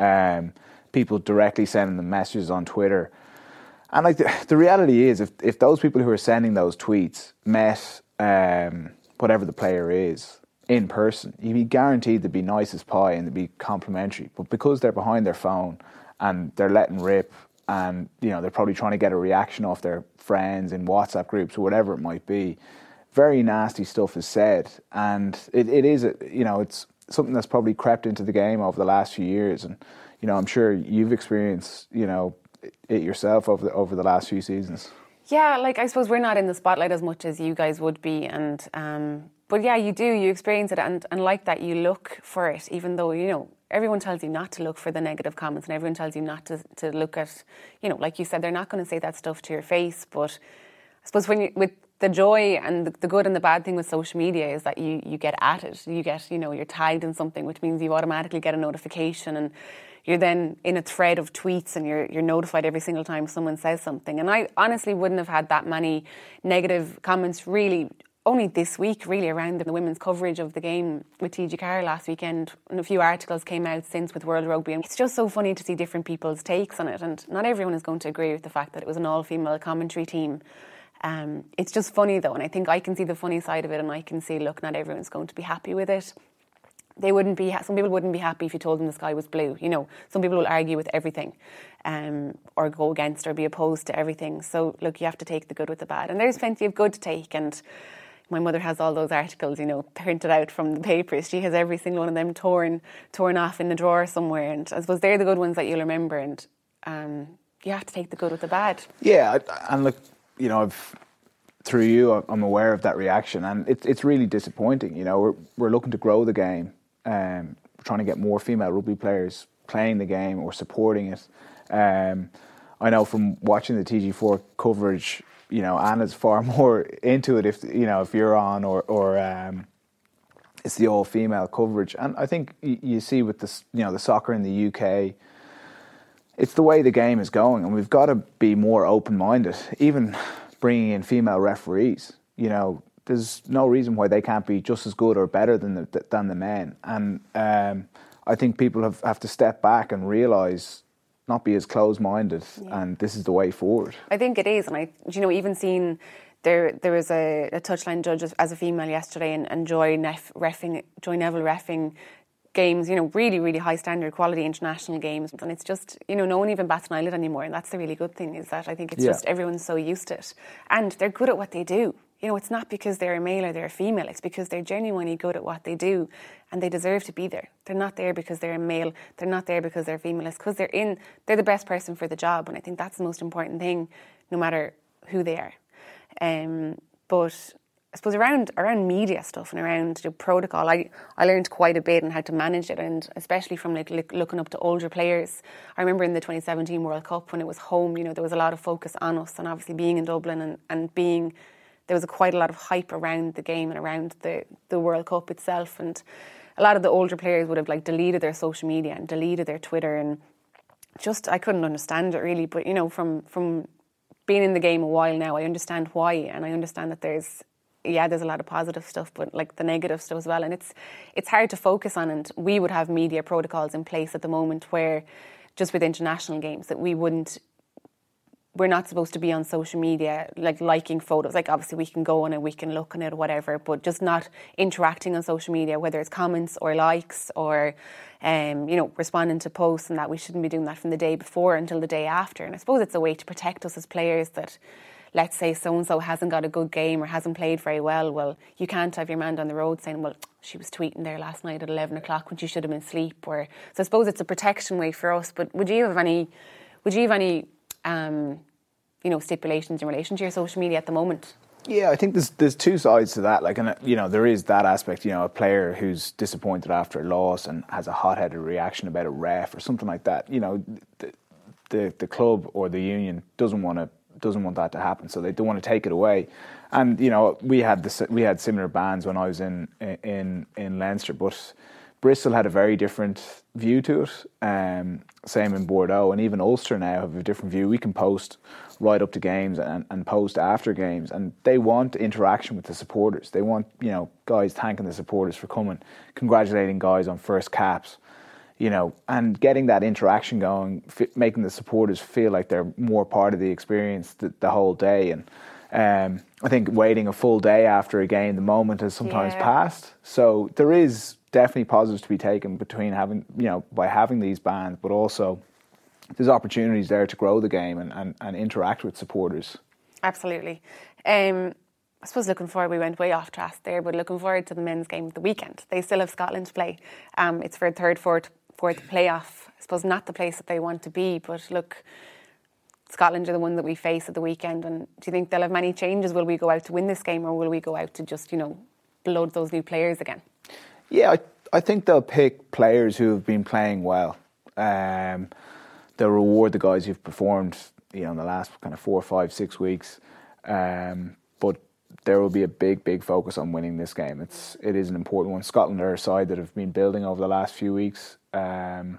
Speaker 4: People directly sending them messages on Twitter. And like the reality is, if those people who are sending those tweets met whatever the player is in person, you'd be guaranteed to be nice as pie and to be complimentary. But because they're behind their phone and they're letting rip, and you know they're probably trying to get a reaction off their friends in WhatsApp groups or whatever it might be, very nasty stuff is said, and it is, you know, it's something that's probably crept into the game over the last few years, and you know I'm sure you've experienced, you know, it yourself over the last few seasons. Yeah,
Speaker 2: like I suppose we're not in the spotlight as much as you guys would be, and but yeah, you experience it, and like that you look for it, even though, you know, everyone tells you not to look for the negative comments and everyone tells you not to look at, you know, like you said, they're not going to say that stuff to your face, but I suppose with the joy and the good and the bad thing with social media is that you get at it, you get, you know, you're tagged in something, which means you automatically get a notification, and you're then in a thread of tweets and you're notified every single time someone says something. And I honestly wouldn't have had that many negative comments really only this week, really, around the women's coverage of the game with TG Carr last weekend, and a few articles came out since with World Rugby, and it's just so funny to see different people's takes on it, and not everyone is going to agree with the fact that it was an all-female commentary team. It's just funny though, and I think I can see the funny side of it, and I can see, look, not everyone's going to be happy with it. Some people wouldn't be happy if you told them the sky was blue. You know, some people will argue with everything, or go against or be opposed to everything. So look, you have to take the good with the bad, and there's plenty of good to take. And my mother has all those articles, you know, printed out from the papers. She has every single one of them torn off in the drawer somewhere. And I suppose they're the good ones that you'll remember. And you have to take the good with the bad. Yeah,
Speaker 4: and look, you know, through you, I'm aware of that reaction, and it's really disappointing. You know, we're looking to grow the game. We're trying to get more female rugby players playing the game or supporting it. I know from watching the TG4 coverage, you know, Anna's far more into it if you're on or it's the all female coverage. And I think you see with this, you know, the soccer in the UK, it's the way the game is going, and we've got to be more open-minded. Even bringing in female referees, you know, there's no reason why they can't be just as good or better than the men. And I think people have to step back and realise, not be as closed-minded, and this is the way forward.
Speaker 2: I think it is, and you know, even seeing there was a touchline judge as a female yesterday, and Joy Neville reffing games, you know, really, really high standard quality international games, and it's just, you know, no one even bats an eyelid anymore, and that's the really good thing, is that I think it's just everyone's so used to it, and they're good at what they do. You know, it's not because they're a male or they're a female, it's because they're genuinely good at what they do, and they deserve to be there. They're not there because they're a male, they're not there because they're female, it's because they're the best person for the job, and I think that's the most important thing, no matter who they are. But I suppose around media stuff and around the protocol, I learned quite a bit on how to manage it, and especially from like looking up to older players. I remember in the 2017 World Cup when it was home, you know, there was a lot of focus on us, and obviously being in Dublin and being, there was quite a lot of hype around the game and around the World Cup itself, and a lot of the older players would have like deleted their social media and deleted their Twitter, and just I couldn't understand it really. But you know, from being in the game a while now, I understand why, and I understand that there's a lot of positive stuff, but like the negative stuff as well, and it's hard to focus on. And we would have media protocols in place at the moment where, just with international games, that we're not supposed to be on social media like liking photos. Like obviously we can go on it, we can look on it or whatever, but just not interacting on social media, whether it's comments or likes or you know, responding to posts, and that we shouldn't be doing that from the day before until the day after. And I suppose it's a way to protect us as players, that let's say so-and-so hasn't got a good game or hasn't played very well, you can't have your man down the road saying, well, she was tweeting there last night at 11 o'clock when she should have been asleep. Or so I suppose it's a protection way for us. But would you have any you know, stipulations in relation to your social media at the moment?
Speaker 4: Yeah, I think there's two sides to that. Like, and you know, there is that aspect. You know, a player who's disappointed after a loss and has a hot-headed reaction about a ref or something like that. You know, the club or the union doesn't want to doesn't want that to happen, so they don't want to take it away. And you know, we had similar bans when I was in Leinster, but Bristol had a very different view to it. Same in Bordeaux, and even Ulster now have a different view. We can post right up to games and post after games, and they want interaction with the supporters. They want, you know, guys thanking the supporters for coming, congratulating guys on first caps, you know, and getting that interaction going, making the supporters feel like they're more part of the experience the whole day. And I think waiting a full day after a game, the moment has sometimes passed. So there is definitely positives to be taken between having, you know, by having these bans, but also there's opportunities there to grow the game and interact with supporters. Absolutely.
Speaker 2: I suppose looking forward, we went way off track there, but looking forward to the men's game of the weekend. They still have Scotland to play. It's for a third, fourth playoff. I suppose not the place that they want to be, but look, Scotland are the one that we face at the weekend. And do you think they'll have many changes? Will we go out to win this game, or will we go out to just, you know, load those new players again?
Speaker 4: Yeah, I think they'll pick players who have been playing well. They'll reward the guys who've performed, you know, in the last kind of 4, 5, 6 weeks. But there will be a big focus on winning this game. It is an important one. Scotland are a side that have been building over the last few weeks, and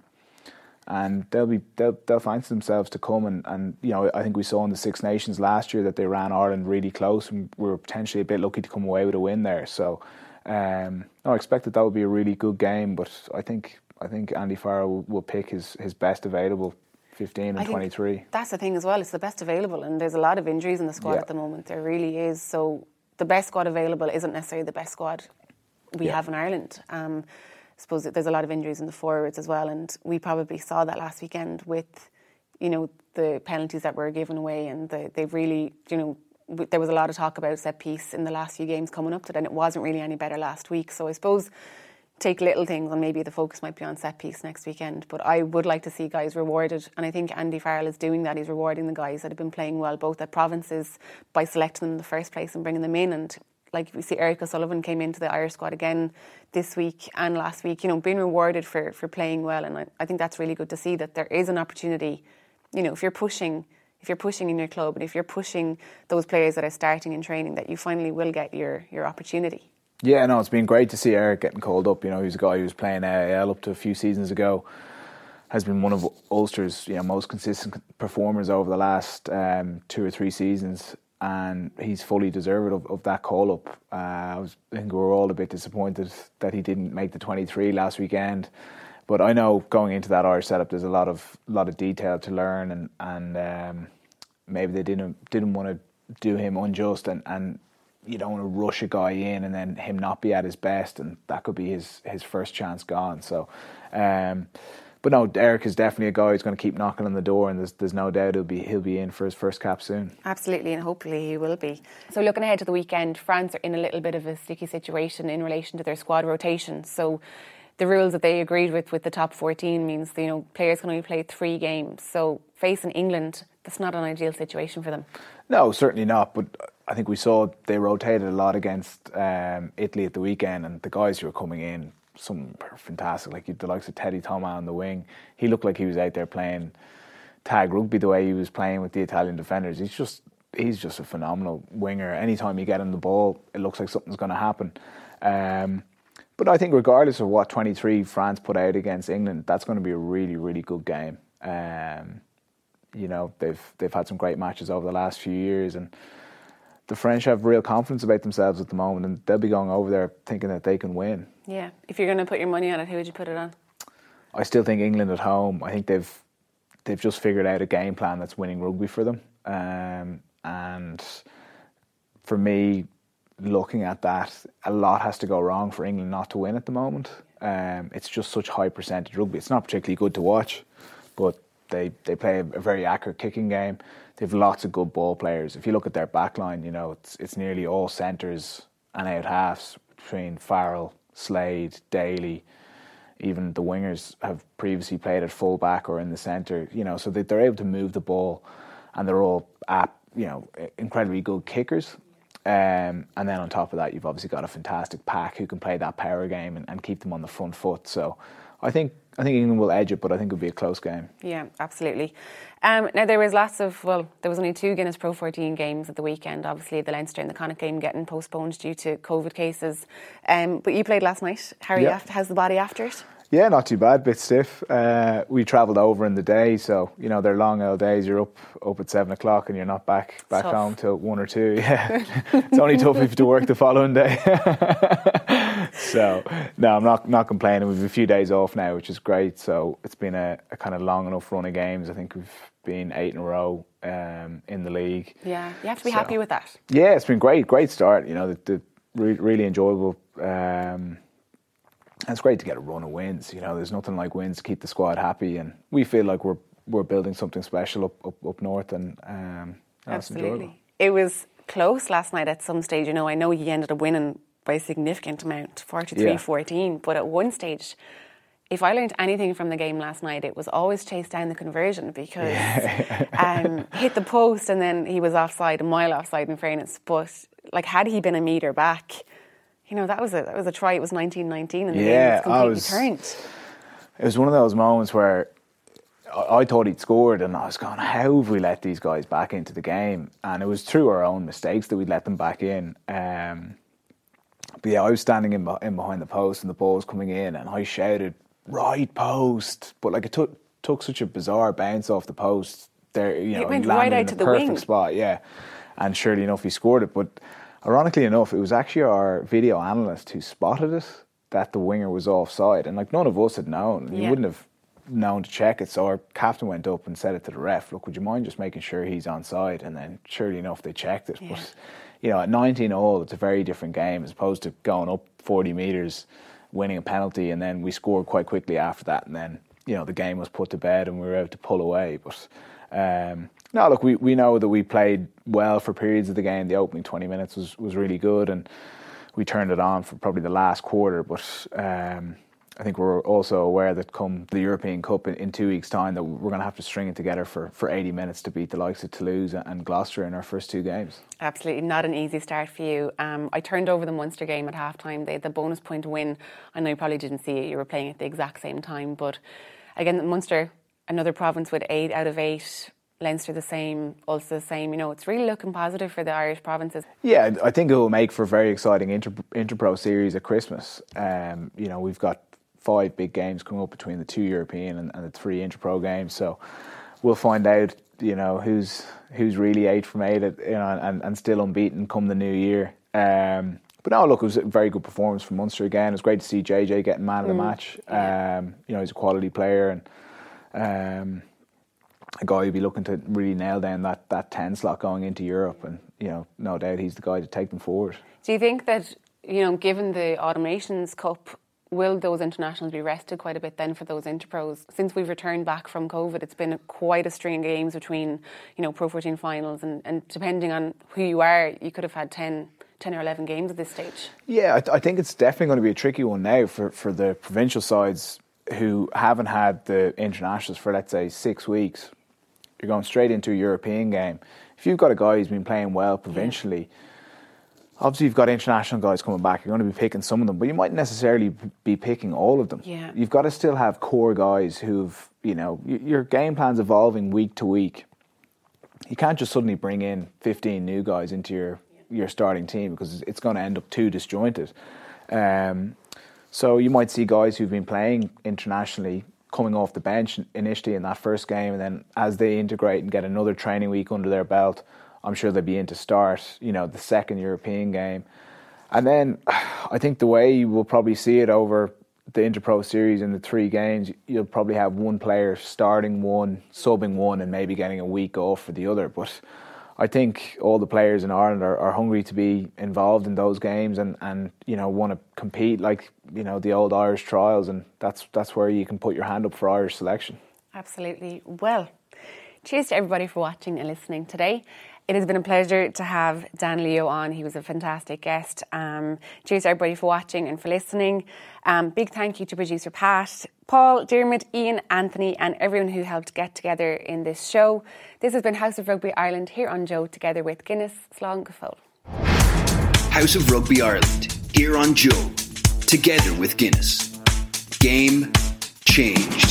Speaker 4: they'll find themselves to come. And you know, I think we saw in the Six Nations last year that they ran Ireland really close, and we were potentially a bit lucky to come away with a win there. So I expect that would be a really good game. But I think Andy Farrell will pick his best available 15 and 23.
Speaker 2: That's the thing as well. It's the best available, and there's a lot of injuries in the squad at the moment. There really is. So the best squad available isn't necessarily the best squad we have in Ireland. I suppose there's a lot of injuries in the forwards as well, and we probably saw that last weekend with, you know, the penalties that were given away, and they've really, you know, there was a lot of talk about set piece in the last few games coming up to it, and it wasn't really any better last week. So I suppose take little things, and maybe the focus might be on set piece next weekend. But I would like to see guys rewarded, and I think Andy Farrell is doing that. He's rewarding the guys that have been playing well, both at provinces, by selecting them in the first place and bringing them in. And like we see, Eric O'Sullivan came into the Irish squad again this week and last week, you know, being rewarded for playing well. And I think that's really good to see, that there is an opportunity. You know, if you're pushing in your club, and if you're pushing those players that are starting in training, that you finally will get your opportunity.
Speaker 4: Yeah, no, it's been great to see Eric getting called up. You know, he's a guy who was playing AIL up to a few seasons ago, has been one of Ulster's, you know, most consistent performers over the last 2 or 3 seasons, and he's fully deserved of that call up. I think we were all a bit disappointed that he didn't make the 23 last weekend, but I know going into that Irish setup, there's a lot of detail to learn, and maybe they didn't want to do him unjust, and you don't want to rush a guy in and then him not be at his best, and that could be his first chance gone. So, but no, Eric is definitely a guy who's going to keep knocking on the door, and there's no doubt he'll be in for his first cap soon.
Speaker 2: Absolutely, and hopefully he will be. So looking ahead to the weekend, France are in a little bit of a sticky situation in relation to their squad rotation. So the rules that they agreed with the top 14 means, you know, players can only play 3 games. So facing England, that's not an ideal situation for them. No,
Speaker 4: certainly not. But I think we saw they rotated a lot against Italy at the weekend, and the guys who were coming in, some were fantastic. Like the likes of Teddy Thomas on the wing, he looked like he was out there playing tag rugby the way he was playing with the Italian defenders. He's just a phenomenal winger. Anytime you get him the ball, it looks like something's going to happen. But I think regardless of what 23 France put out against England, that's going to be a really, really good game. You know, they've had some great matches over the last few years, and the French have real confidence about themselves at the moment, and they'll be going over there thinking that they can win.
Speaker 2: Yeah. If you're going to put your money on it, who would you put it on?
Speaker 4: I still think England at home. I think they've just figured out a game plan that's winning rugby for them. And for me, looking at that, a lot has to go wrong for England not to win at the moment. It's just such high percentage rugby. It's not particularly good to watch, but they play a very accurate kicking game. They've lots of good ball players. If you look at their backline, you know, it's nearly all centres and out halves between Farrell, Slade, Daly. Even the wingers have previously played at full back or in the centre, you know, so they're able to move the ball, and they're all incredibly good kickers. And then on top of that, you've obviously got a fantastic pack who can play that power game and keep them on the front foot. So I think England will edge it, but I think it'll be a close game.
Speaker 2: Yeah, absolutely. Now there was there was only 2 Guinness Pro 14 games at the weekend. Obviously, the Leinster and the Connacht game getting postponed due to COVID cases. But you played last night. How's the body after it?
Speaker 4: Yeah, not too bad. Bit stiff. We travelled over in the day, so they're long old days. You're up at 7 o'clock and you're not back home till 1 or 2. Yeah, it's only tough if you have to work the following day. So no, I'm not complaining. We've a few days off now, which is great. So it's been a kind of long enough run of games. I think we've been 8 in a row in the league.
Speaker 2: Yeah, you have to be happy with that.
Speaker 4: Yeah, it's been great start. The really enjoyable. It's great to get a run of wins. There's nothing like wins to keep the squad happy, and we feel like we're building something special up north, and
Speaker 2: absolutely. It was close last night at some stage. I know you ended up winning by a significant amount, 43-14, but at one stage, if I learned anything from the game last night, it was always chase down the conversion, because hit the post and then he was offside, a mile offside in fairness, but had he been a metre back, that was a try. It was 19-19 and the game was completely turned.
Speaker 4: It was one of those moments where I thought he'd scored, and I was going, how have we let these guys back into the game? And it was through our own mistakes that we'd let them back in. But yeah, I was standing in behind the post and the ball was coming in, and I shouted, right post. But it took such a bizarre bounce off the post there.
Speaker 2: It went right out to the wing.
Speaker 4: Perfect spot, yeah. And surely enough, he scored it. But ironically enough, it was actually our video analyst who spotted it, that the winger was offside. And none of us had known. You wouldn't have known to check it. So our captain went up and said it to the ref, look, would you mind just making sure he's onside? And then surely enough, they checked it. Yeah. But, at 19-all, it's a very different game as opposed to going up 40 metres, winning a penalty, and then we scored quite quickly after that. And then, the game was put to bed and we were able to pull away. But no, look, we know that we played well for periods of the game. The opening 20 minutes was really good, and we turned it on for probably the last quarter. But I think we're also aware that come the European Cup in 2 weeks' time, that we're going to have to string it together for 80 minutes to beat the likes of Toulouse and Gloucester in our first 2 games.
Speaker 2: Absolutely not an easy start for you. I turned over the Munster game at half-time. They had the bonus point win. I know you probably didn't see it. You were playing at the exact same time. But again, Munster, another province with 8 out of 8. Leinster the same, Ulster the same. It's really looking positive for the Irish provinces. Yeah,
Speaker 4: I think it will make for a very exciting Interpro series at Christmas. We've got 5 big games coming up between the 2 European and the 3 Interpro games. So we'll find out, who's really 8 from 8 and still unbeaten come the new year. But no, look, it was a very good performance from Munster again. It was great to see JJ getting man of the match. He's a quality player and a guy who'd be looking to really nail down that 10 slot going into Europe, and no doubt he's the guy to take them forward.
Speaker 2: Do you think that given the Autumn Nations Cup, will those internationals be rested quite a bit then for those Interpros? Since we've returned back from COVID, it's been quite a string of games between Pro 14 finals, and depending on who you are, you could have had 10 or 11 games at this stage. Yeah,
Speaker 4: I think it's definitely going to be a tricky one now for the provincial sides who haven't had the internationals for, let's say, 6 weeks. You're going straight into a European game. If you've got a guy who's been playing well provincially, obviously you've got international guys coming back. You're going to be picking some of them, but you might necessarily be picking all of them.
Speaker 2: Yeah.
Speaker 4: You've got to still have core guys who've, your game plan's evolving week to week. You can't just suddenly bring in 15 new guys into your starting team, because it's going to end up too disjointed. So you might see guys who've been playing internationally coming off the bench initially in that first game, and then as they integrate and get another training week under their belt, I'm sure they'll be in to start, the second European game. And then I think the way you will probably see it over the Interpro series in the 3 games, you'll probably have one player starting one, subbing one, and maybe getting a week off for the other. But I think all the players in Ireland are hungry to be involved in those games and want to compete like, the old Irish trials, and that's where you can put your hand up for Irish selection.
Speaker 2: Absolutely. Well, cheers to everybody for watching and listening today. It has been a pleasure to have Dan Leo on. He was a fantastic guest. Cheers to everybody for watching and for listening. Big thank you to producer Pat, Paul, Dermot, Ian, Anthony, and everyone who helped get together in this show. This has been House of Rugby Ireland here on Joe, together with Guinness. Slán go fóill.
Speaker 1: House of Rugby Ireland here on Joe, together with Guinness. Game
Speaker 5: changed.